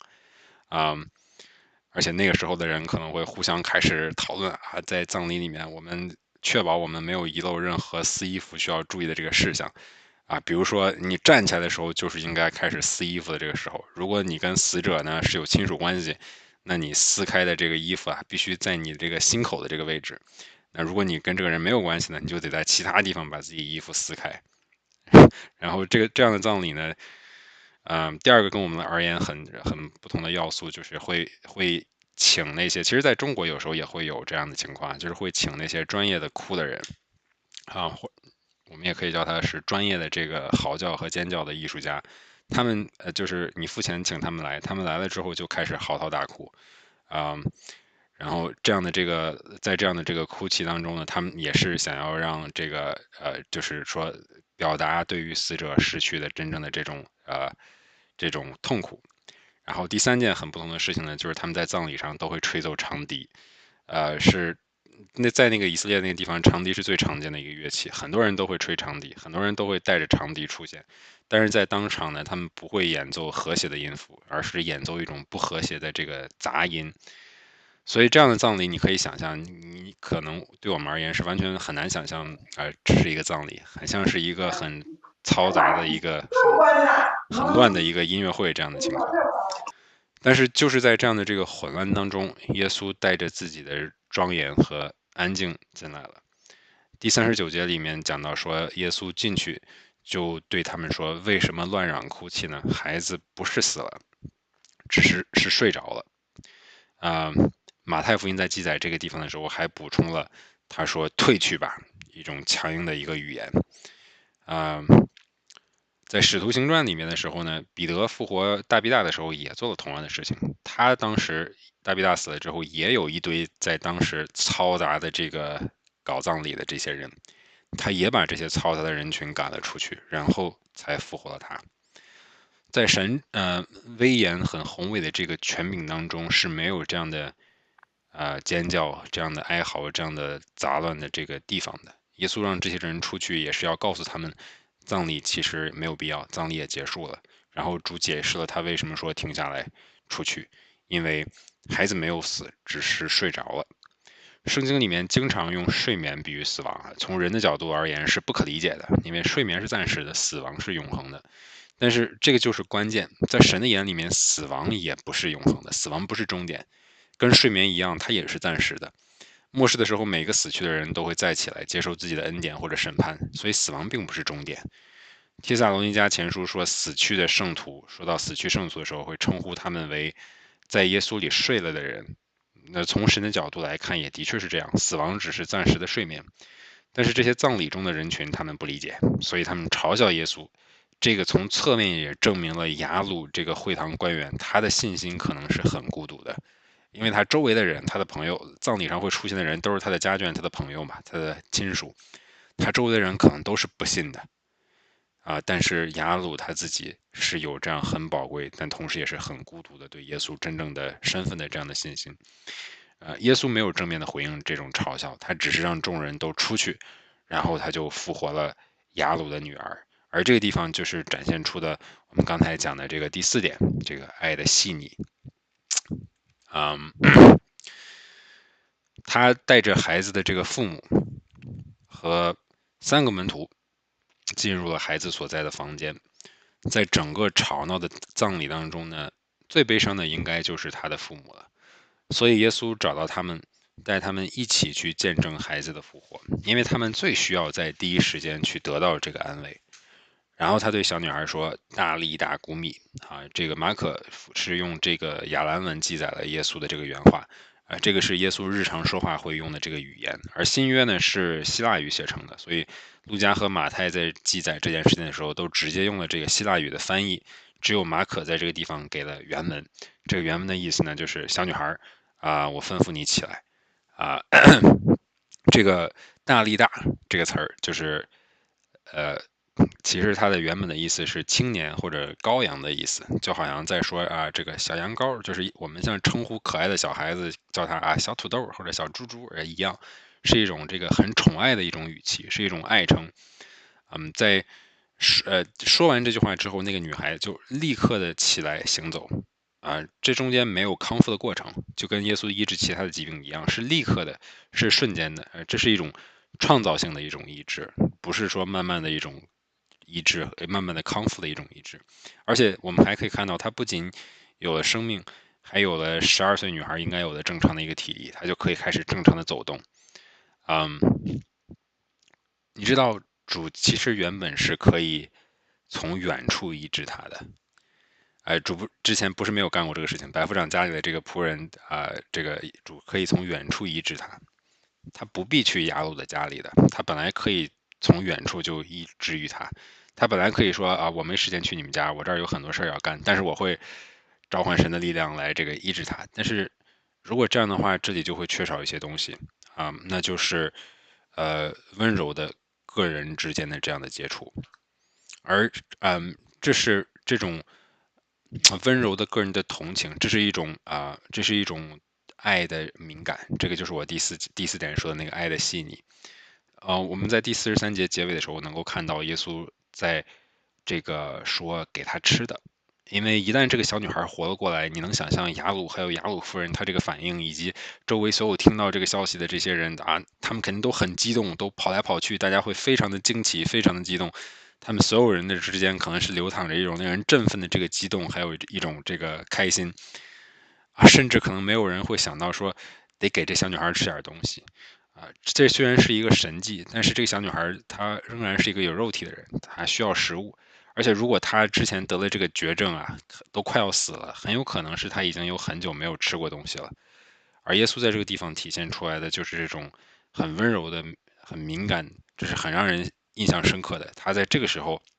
而且那个时候的人可能会互相开始讨论在葬礼里面我们确保我们没有遗漏任何撕衣服需要注意的这个事项。比如说你站起来的时候就是应该开始撕衣服的这个时候，如果你跟死者呢是有亲属关系，那你撕开的这个衣服必须在你这个心口的这个位置。那如果你跟这个人没有关系呢，你就得在其他地方把自己衣服撕开。然后这样的葬礼呢，第2个跟我们而言很不同的要素就是会请那些，其实在中国有时候也会有这样的情况，就是会请那些专业的哭的人我们也可以叫他是专业的这个嚎叫和尖叫的艺术家。他们就是你付钱请他们来，他们来了之后就开始嚎啕大哭，然后这样的在这样的这个哭泣当中呢，他们也是想要让这个就是说表达对于死者逝去的真正的这种痛苦。然后第3件很不同的事情呢，就是他们在葬礼上都会吹奏长笛，在那个以色列那个地方，长笛是最常见的一个乐器，很多人都会吹长笛，很多人都会带着长笛出现。但是在当场呢，他们不会演奏和谐的音符，而是演奏一种不和谐的这个杂音。所以这样的葬礼，你可以想象，你可能对我们而言是完全很难想象，这是一个葬礼，很像是一个很嘈杂的一个很乱的一个音乐会这样的情况。但是就是在这样的这个混乱当中，耶稣带着自己的庄严和安静进来了。第39节里面讲到说，耶稣进去就对他们说：“为什么乱嚷哭泣呢？孩子不是死了，只是睡着了。”马太福音在记载这个地方的时候，还补充了他说：“退去吧。”一种强硬的一个语言。 在使徒行传里面的时候呢，彼得复活大庇大的时候也做了同样的事情。他当时大庇大死了之后，也有一堆在当时嘈杂的这个搞葬礼的这些人，他也把这些嘈杂的人群赶了出去，然后才复活了他。在神威严很宏伟的这个权柄当中是没有这样的尖叫、这样的哀嚎、这样的杂乱的这个地方的。耶稣让这些人出去，也是要告诉他们，葬礼其实没有必要，葬礼也结束了。然后主解释了他为什么说停下来出去，因为孩子没有死，只是睡着了。圣经里面经常用睡眠比喻死亡，从人的角度而言是不可理解的，因为睡眠是暂时的，死亡是永恒的。但是这个就是关键，在神的眼里面，死亡也不是永恒的，死亡不是终点，跟睡眠一样，它也是暂时的。末世的时候，每个死去的人都会再起来，接受自己的恩典或者审判，所以死亡并不是终点。帖撒罗尼迦前书说，死去的圣徒，说到死去圣徒的时候，会称呼他们为在耶稣里睡了的人。那从神的角度来看，也的确是这样，死亡只是暂时的睡眠。但是这些葬礼中的人群，他们不理解，所以他们嘲笑耶稣。这个从侧面也证明了雅鲁这个会堂官员，他的信心可能是很孤独的，因为他周围的人，他的朋友，葬礼上会出现的人都是他的家眷、他的朋友嘛，他的亲属，他周围的人可能都是不信的但是雅鲁他自己是有这样很宝贵，但同时也是很孤独的对耶稣真正的身份的这样的信心。耶稣没有正面的回应这种嘲笑，他只是让众人都出去，然后他就复活了雅鲁的女儿。而这个地方就是展现出的我们刚才讲的这个第4点，这个爱的细腻。他带着孩子的这个父母和3个门徒进入了孩子所在的房间。在整个吵闹的葬礼当中呢，最悲伤的应该就是他的父母了。所以耶稣找到他们，带他们一起去见证孩子的复活，因为他们最需要在第一时间去得到这个安慰。然后他对小女孩说：“大力大谷米这个马可是用这个亚兰文记载了耶稣的这个原话这个是耶稣日常说话会用的这个语言，而新约呢是希腊语写成的，所以路加和马太在记载这件事情的时候都直接用了这个希腊语的翻译，只有马可在这个地方给了原文。这个原文的意思呢，就是小女孩我吩咐你起来这个大力大这个词儿就是其实它的原本的意思是青年或者羔羊的意思，就好像在说这个小羊羔，就是我们像称呼可爱的小孩子叫他小土豆或者小猪猪一样，是一种这个很宠爱的一种语气，是一种爱称。在说完这句话之后，那个女孩就立刻的起来行走这中间没有康复的过程，就跟耶稣医治其他的疾病一样，是立刻的，是瞬间的这是一种创造性的一种医治，不是说慢慢的一种医治，慢慢的康复的一种医治。而且我们还可以看到，他不仅有了生命，还有了12岁女孩应该有的正常的一个体力，她就可以开始正常的走动。你知道主其实原本是可以从远处医治他的。主之前不是没有干过这个事情，百夫长家里的这个仆人这个主可以从远处医治他，他不必去雅鲁的家里的，他本来可以从远处就医治愈他。他本来可以说我没时间去你们家，我这儿有很多事要干，但是我会召唤神的力量来这个医治他。但是如果这样的话，这里就会缺少一些东西那就是温柔的个人之间的这样的接触，而这是这种温柔的个人的同情，这是一种爱的敏感，这个就是我第四点说的那个爱的细腻。我们在第43节结尾的时候能够看到耶稣在这个说给他吃的，因为一旦这个小女孩活了过来，你能想象雅鲁还有雅鲁夫人她这个反应，以及周围所有听到这个消息的这些人他们肯定都很激动，都跑来跑去，大家会非常的惊奇，非常的激动。他们所有人的之间可能是流淌着一种令人振奋的这个激动，还有一种这个开心甚至可能没有人会想到说得给这小女孩吃点东西这虽然是一个神迹，但是这个小女孩她仍然是一个有肉体的人，她需要食物，而且如果她之前得了这个绝症都快要死了，很有可能是她已经有很久没有吃过东西了。而耶稣在这个地方体现出来的就是这种很温柔的、很敏感，这是很让人印象深刻的。他在这个时候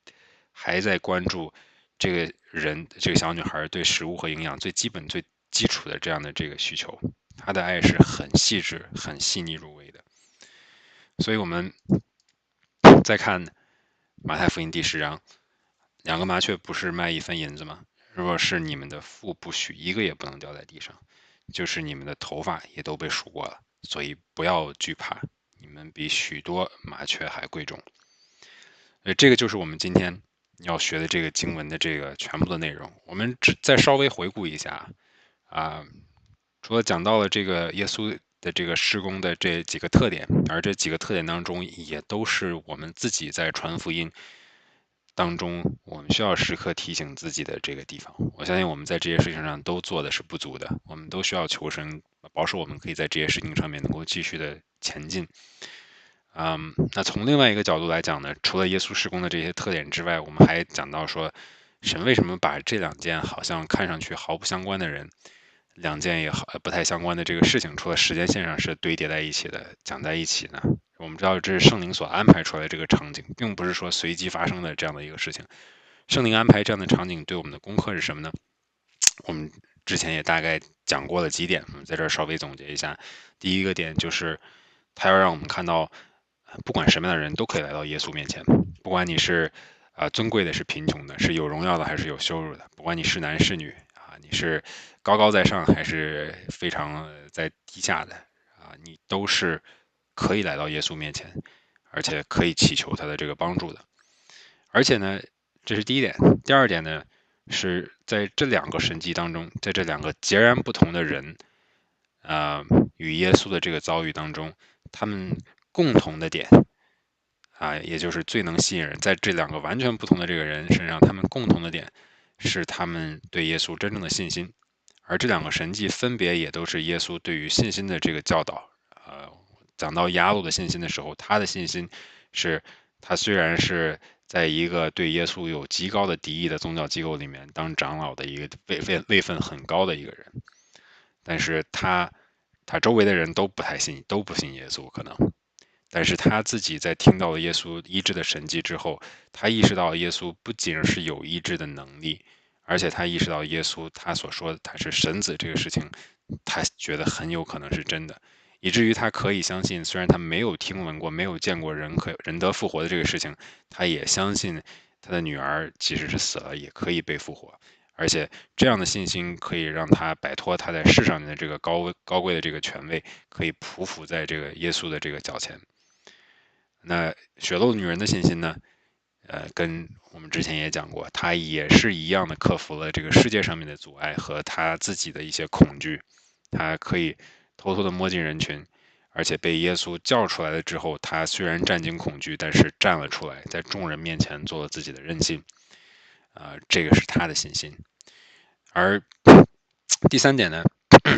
还在关注这个人这个小女孩对食物和营养最基本最基础的这样的这个需求，他的爱是很细致很细腻入微的。所以我们再看马太福音第10章，两个麻雀不是卖1分银子吗？若是你们的父不许一个也不能掉在地上，就是你们的头发也都被数过了，所以不要惧怕，你们比许多麻雀还贵重。这个就是我们今天要学的这个经文的这个全部的内容。我们再稍微回顾一下除了讲到了这个耶稣的这个事工的这几个特点，而这几个特点当中也都是我们自己在传福音当中我们需要时刻提醒自己的这个地方。我相信我们在这些事情上都做的是不足的，我们都需要求神保守我们可以在这些事情上面能够继续的前进。那从另外一个角度来讲呢，除了耶稣事工的这些特点之外，我们还讲到说，神为什么把这两件好像看上去毫不相关的人，两件也不太相关的这个事情，除了时间线上是堆叠在一起的，讲在一起呢？我们知道这是圣灵所安排出来的这个场景，并不是说随机发生的这样的一个事情。圣灵安排这样的场景对我们的功课是什么呢？我们之前也大概讲过了几点，我们在这儿稍微总结一下。第一个点就是他要让我们看到，不管什么样的人都可以来到耶稣面前，不管你是尊贵的，是贫穷的，是有荣耀的还是有羞辱的，不管你是男是女你是高高在上还是非常在低下的你都是可以来到耶稣面前，而且可以祈求他的这个帮助的。而且呢，这是第一点。第二点呢，是在这两个神迹当中，在这两个截然不同的人与耶稣的这个遭遇当中，他们共同的点也就是最能吸引人，在这两个完全不同的这个人身上，他们共同的点是他们对耶稣真正的信心。而这两个神迹分别也都是耶稣对于信心的这个教导。讲到亚鲁的信心的时候，他的信心是他虽然是在一个对耶稣有极高的敌意的宗教机构里面当长老的一个位分很高的一个人，但是他周围的人都不信耶稣可能，但是他自己在听到了耶稣医治的神迹之后，他意识到耶稣不仅是有医治的能力，而且他意识到耶稣他所说的他是神子这个事情，他觉得很有可能是真的，以至于他可以相信，虽然他没有听闻过没有见过人得复活的这个事情，他也相信他的女儿即使是死了也可以被复活。而且这样的信心可以让他摆脱他在世上面的这个高贵的这个权位，可以匍匐在这个耶稣的这个脚前。那血漏女人的信心呢？跟我们之前也讲过，她也是一样的克服了这个世界上面的阻碍和她自己的一些恐惧，她可以偷偷的摸进人群，而且被耶稣叫出来了之后，她虽然战惊恐惧，但是站了出来，在众人面前做了自己的任性，这个是她的信心。而第三点呢，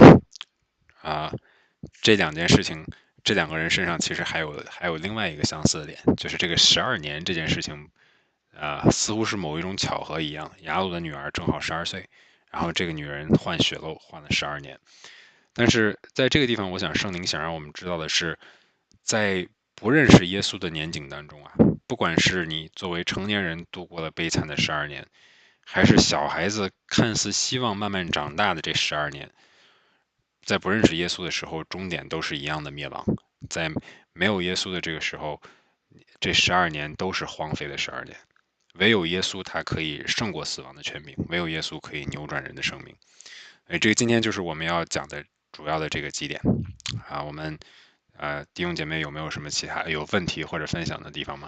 这两件事情，这两个人身上其实还有另外一个相似的点，就是这个12年这件事情，似乎是某一种巧合一样，雅鲁的女儿正好12岁，然后这个女人患血漏患了12年。但是在这个地方，我想圣灵想让我们知道的是，在不认识耶稣的年景当中不管是你作为成年人度过了悲惨的12年，还是小孩子看似希望慢慢长大的这12年，在不认识耶稣的时候，终点都是一样的灭亡。在没有耶稣的这个时候，这12年都是荒废的12年。唯有耶稣，他可以胜过死亡的权柄；唯有耶稣可以扭转人的生命。这个今天就是我们要讲的主要的这个几点我们弟兄姐妹有没有什么其他有问题或者分享的地方吗？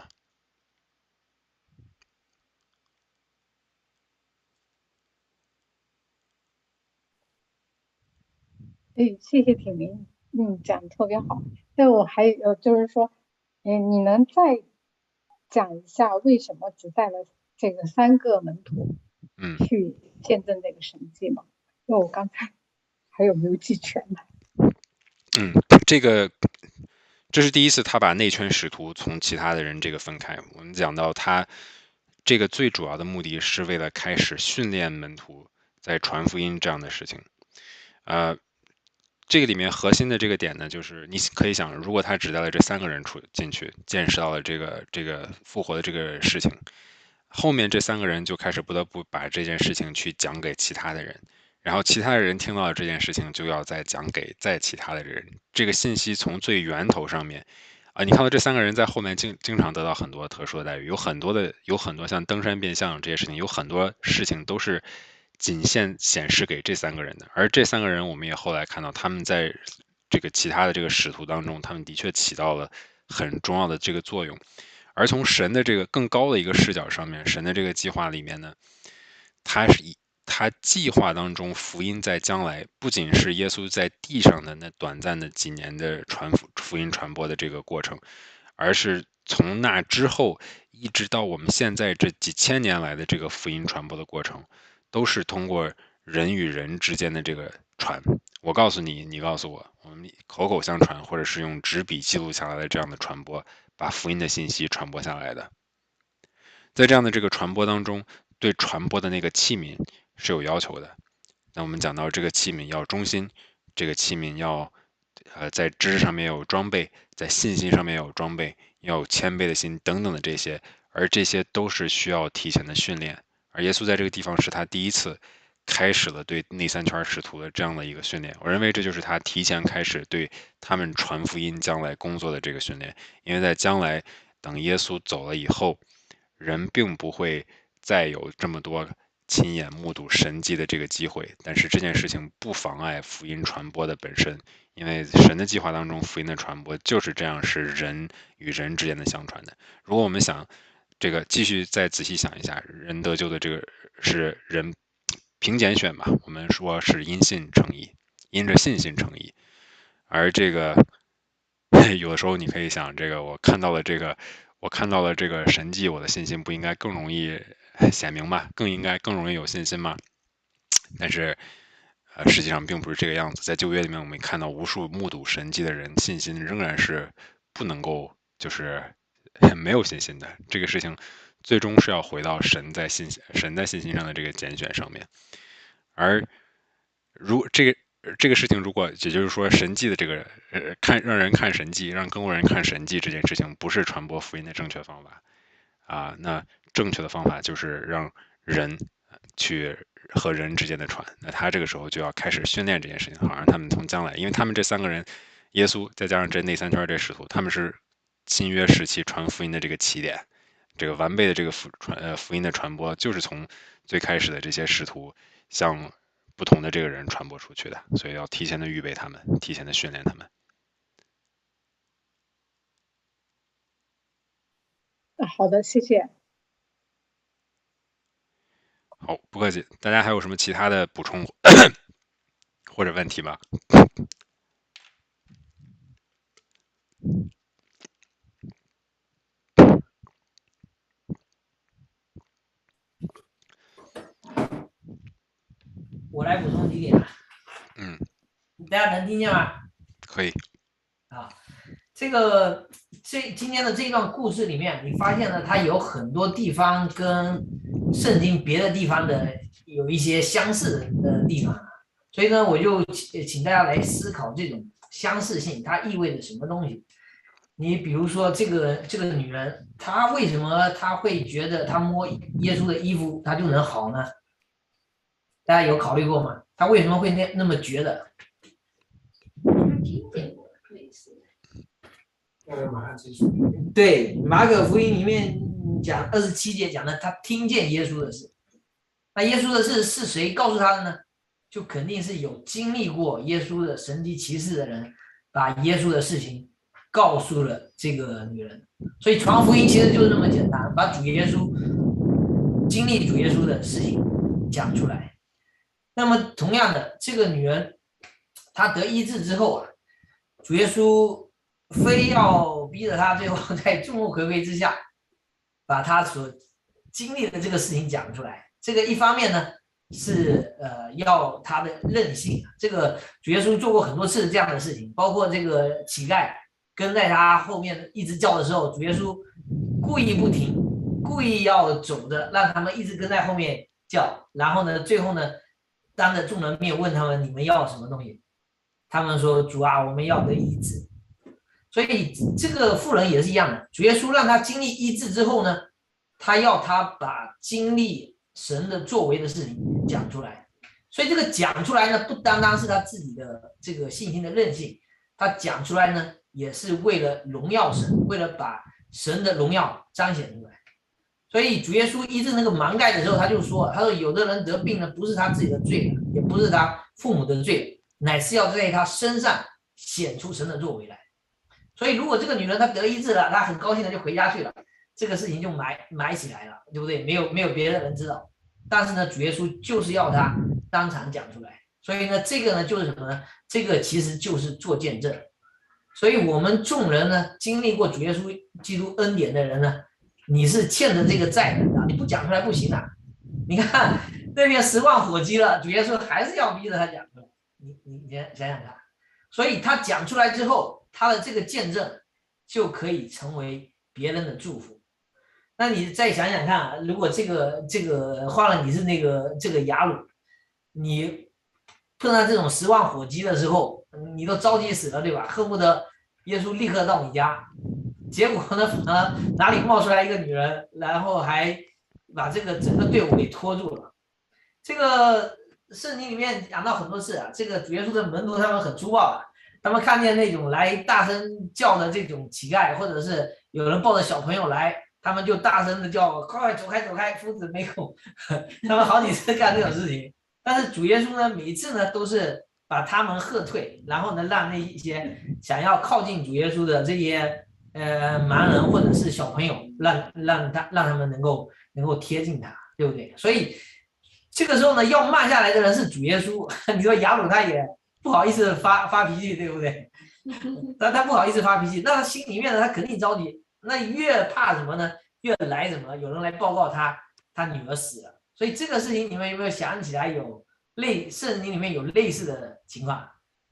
对，谢谢挺明，讲的特别好。但我还有就是说，你能再讲一下为什么只带了这个3个门徒去见证这个神迹吗？因为我刚才还有没有记全呢？ 这是第一次他把内圈使徒从其他的人这个分开。我们讲到他这个最主要的目的是为了开始训练门徒在传福音这样的事情。这个里面核心的这个点呢，就是你可以想，如果他只带了这3个人进去，见识到了这个复活的这个事情， 后面这3个人就开始不得不把这件事情去讲给其他的人，然后其他的人听到了这件事情就要再讲给其他的人，这个信息从最源头上面你看到这3个人在后面经常得到很多特殊的待遇，有很多像登山变相这些事情，有很多事情都是仅限显示给这3个人的，而这3个人我们也后来看到他们在这个其他的这个使徒当中，他们的确起到了很重要的这个作用。而从神的这个更高的一个视角上面，神的这个计划里面呢，他计划当中福音在将来不仅是耶稣在地上的那短暂的几年的福音传播的这个过程，而是从那之后一直到我们现在这几千年来的这个福音传播的过程，都是通过人与人之间的这个传，我告诉你，你告诉我，我们口口相传，或者是用纸笔记录下来的这样的传播，把福音的信息传播下来的。在这样的这个传播当中，对传播的那个器皿是有要求的。那我们讲到这个器皿要忠心，这个器皿要在知识上面有装备，在信心上面有装备，要有谦卑的心等等的这些，而这些都是需要提前的训练。而耶稣在这个地方是他第一次开始了对那3圈使徒的这样的一个训练，我认为这就是他提前开始对他们传福音将来工作的这个训练，因为在将来等耶稣走了以后，人并不会再有这么多亲眼目睹神迹的这个机会，但是这件事情不妨碍福音传播的本身，因为神的计划当中，福音的传播就是这样，是人与人之间的相传的。如果我们想这个继续再仔细想一下，人得救的这个是人凭拣选吧，我们说是因信称义，因着信心称义，而这个有的时候你可以想，这个我看到了这个神迹，我的信心不应该更容易显明吗？更容易有信心吗？但是实际上并不是这个样子。在旧约里面，我们看到无数目睹神迹的人，信心仍然是不能够就是没有信心的。这个事情最终是要回到神在信心上的这个拣选上面。而这个事情，如果也就是说神迹的这个让人看神迹，让更多人看神迹这件事情，不是传播福音的正确方法那正确的方法就是让人去和人之间的传。那他这个时候就要开始训练这件事情，好让他们从将来，因为他们这3个人，耶稣再加上那3圈这使徒，他们是新约时期传福音的这个起点，这个完备的这个福音的传播，就是从最开始的这些使徒向不同的这个人传播出去的，所以要提前的预备他们，提前的训练他们。 好的，谢谢。 好，不客气。大家还有什么其他的补充或者问题吗？ 我来补充几点。大家能听见吗？ 可以。 今天的这段故事里面，你发现了它有很多地方跟圣经别的地方的有一些相似的地方，所以呢，我就请大家来思考这种相似性，它意味着什么东西。你比如说这个女人，她为什么她会觉得她摸耶稣的衣服她就能好呢？大家有考虑过吗？她为什么会那么觉得？对，马可福音里面讲27节讲的，他听见耶稣的事。那耶稣的事是谁告诉他的呢？就肯定是有经历过耶稣的神迹奇事的人，把耶稣的事情告诉了这个女人。所以传福音其实就是那么简单，把主耶稣经历主耶稣的事情讲出来。那么同样的，这个女人她得医治之后主耶稣非要逼着他最后在众目睽睽之下把他所经历的这个事情讲出来。这个一方面呢是要他的韧性，这个主耶稣做过很多次这样的事情，包括这个乞丐跟在他后面一直叫的时候，主耶稣故意不停，故意要走的，让他们一直跟在后面叫，然后呢最后呢当着众人面问他们，你们要什么东西？他们说，主啊，我们要得医治。所以这个妇人也是一样的，主耶稣让他经历医治之后呢， 他要他把经历神的作为的事情讲出来。所以这个讲出来呢，不单单是他自己的这个信心的韧性，他讲出来呢，也是为了荣耀神，为了把神的荣耀彰显出来。所以主耶稣医治那个盲盖的时候，他就说，他说有的人得病呢，不是他自己的罪，也不是他父母的罪，乃是要在他身上显出神的作为来。所以如果这个女人她得医治了，她很高兴的就回家去了，这个事情就埋起来了，对不对？没有别的人知道。但是呢，主耶稣就是要他当场讲出来。所以呢，这个呢就是什么呢？这个其实就是做见证。所以我们众人呢，经历过主耶稣基督恩典的人呢，你是欠着这个债的，你不讲出来不行啊。你看那边10万火急了，主耶稣还是要逼着他讲出来。你想想看，所以他讲出来之后，他的这个见证就可以成为别人的祝福。那你再想想看，如果这个换了你是这个雅鲁，你碰到这种10万火急的时候，你都着急死了，对吧？恨不得耶稣立刻到你家。结果呢，哪里冒出来一个女人，然后还把这个整个队伍给拖住了。这个圣经里面讲到很多次啊，这个主耶稣的门徒他们很粗暴啊，他们看见那种来大声叫的这种乞丐，或者是有人抱着小朋友来，他们就大声的叫，快走开走开，夫子没空。他们好几次干这种事情，但是主耶稣呢，每次呢都是把他们喝退，然后呢让那一些想要靠近主耶稣的这些盲人或者是小朋友，让他们能够贴近他，对不对？所以这个时候呢，要慢下来的人是主耶稣。你说雅鲁他也不好意思发脾气，对不对？他不好意思发脾气，那他心里面呢，他肯定着急。那越怕什么呢？越来什么？有人来报告他女儿死了。所以这个事情你们有没有想起来圣经里面有类似的情况？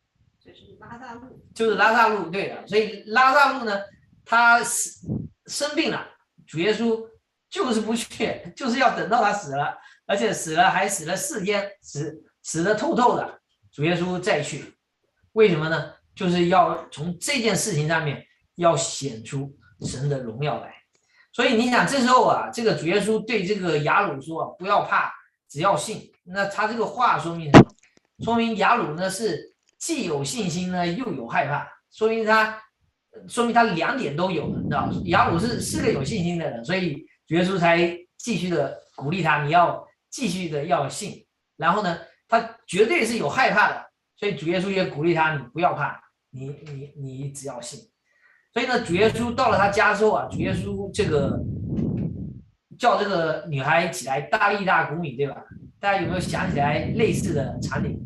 就是拉萨路，对的。所以拉萨路呢，他生病了，主耶稣就是不去，就是要等到他死了，而且死了还死了4天，死得透透的，主耶稣再去。为什么呢？就是要从这件事情上面要显出神的荣耀来。所以你想这时候啊，这个主耶稣对这个雅鲁说，不要怕，只要信。那他这个话说明什么？说明雅鲁呢是既有信心呢又有害怕，说明他2点都有的，你知道？雅鲁是个有信心的人，所以主耶稣才继续的鼓励他，你要继续的要信。然后呢，他绝对是有害怕的，所以主耶稣也鼓励他，你不要怕，你只要信。所以呢，主耶稣到了他家之后啊，主耶稣这个叫这个女孩起来大力大鼓米，对吧？大家有没有想起来类似的场景？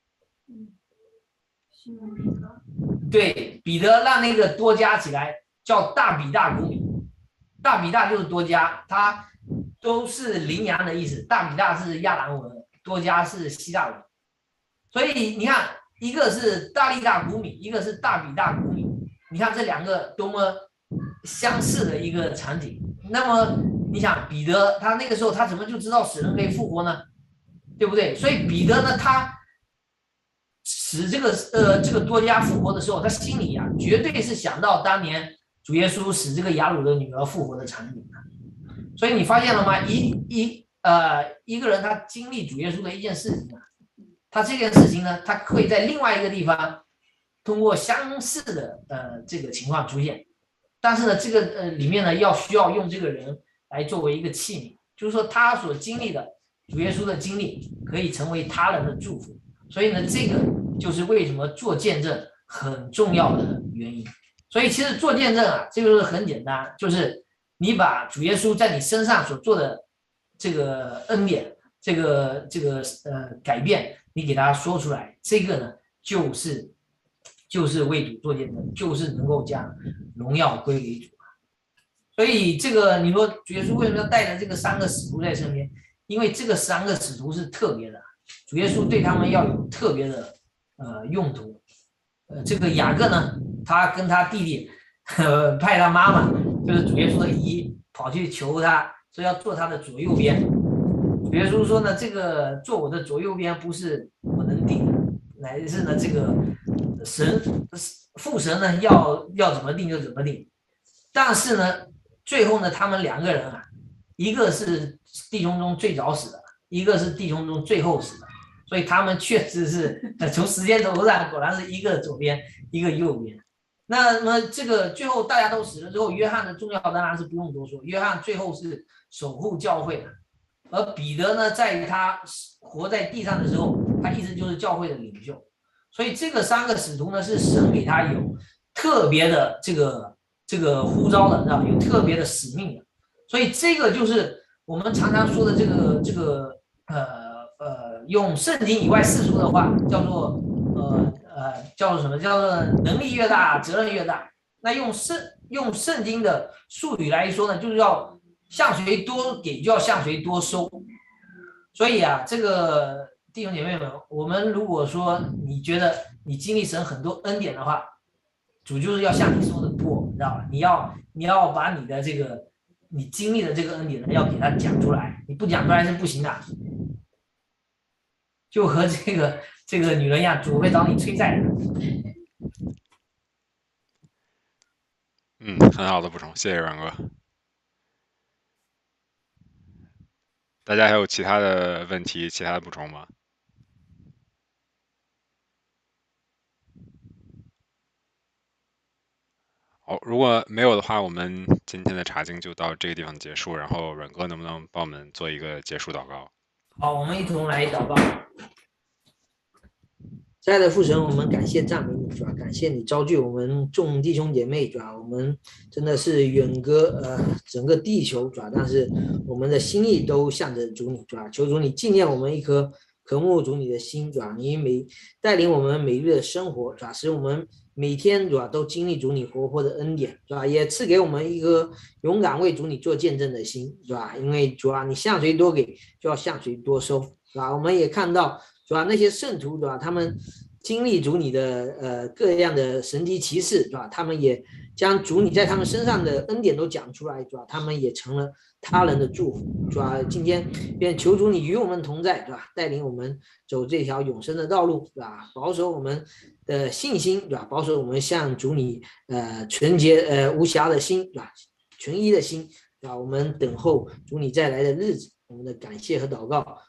对，彼得让那个多加起来叫大比大鼓米，大比大就是多加，它都是羚羊的意思。大比大是亚兰文，多加是希腊文。所以你看，一个是大力大鼓米，一个是大比大鼓米。你看这2个多么相似的一个场景。那么你想彼得他那个时候他怎么就知道死人可以复活呢？对不对？所以彼得呢，他使这个多加复活的时候，他心里啊绝对是想到当年主耶稣使这个雅鲁的女儿复活的场景。所以你发现了吗？一个人他经历主耶稣的一件事情啊，他这件事情呢，他会在另外一个地方通过相似的这个情况出现，但是呢，这个里面呢需要用这个人来作为一个器皿，就是说他所经历的主耶稣的经历可以成为他人的祝福。所以呢，这个就是为什么做见证很重要的原因。所以其实做见证啊，这个是很简单，就是你把主耶稣在你身上所做的这个恩典，这个改变，你给他说出来，这个呢就是为主做见证，就是能够将荣耀归给主。所以这个你说主耶稣为什么要带着这个3个使徒在身边？因为这个3个使徒是特别的，主耶稣对他们要有特别的用途。这个雅各呢，他跟他弟弟派他妈妈，就是主耶稣的姨，跑去求他说要做他的左右边。主耶稣说呢，这个做我的左右边不是我能定的，乃是呢这个父神呢要怎么定就怎么定。但是呢，最后呢，他们2个人啊， 一个是弟兄中最早死的，一个是弟兄中最后死的，所以他们确实是从时间轴上果然是一个左边一个右边。那么这个最后大家都死了之后，约翰的重要当然是不用多说，约翰最后是守护教会的，而彼得呢，在他活在地上的时候，他一直就是教会的领袖。所以这个3个使徒呢，是神给他有特别的这个呼召的，知道有特别的使命的。所以这个就是我们常常说的用圣经以外世俗的话叫做叫做什么？叫做能力越大，责任越大。那用圣经的术语来说呢，就是要向谁多给，就要向谁多收。所以啊，这个弟兄姐妹们，我们如果说你觉得你经历神很多恩典的话，主就是要向你收的多，你知道吧？你要把你的你经历的这个恩典呢，要给他讲出来，你不讲出来是不行的。就和这个女人一样，主会找你催债的。 很好的补充，谢谢阮哥。大家还有其他的问题、其他的补充吗？好，如果没有的话，我们今天的查经就到这个地方结束。然后阮哥能不能帮我们做一个结束祷告？ 好，我们一同来祷告。亲爱的父神，我们感谢赞美你，主要感谢你招聚我们众弟兄姐妹，主要我们真的是远隔整个地球，主要但是我们的心意都向着主你，主要求主你纪念我们一颗渴慕主你的心，主要你带领我们每日的生活，主要使我们每天主要都经历主你活泼的恩典，主要也赐给我们一颗勇敢为主你做见证的心，是吧？因为主要你向谁多给，就要向谁多收，是吧？我们也看到。主要那些圣徒，对吧？他们经历主你的各样的神迹奇事，对吧？他们也将主你在他们身上的恩典都讲出来，对吧？他们也成了他人的祝福，是吧？今天便求主你与我们同在，对吧？带领我们走这条永生的道路，对吧？保守我们的信心，对吧？保守我们向主你纯洁无瑕的心，对吧？纯一的心，对吧？我们等候主你再来的日子。我们的感谢和祷告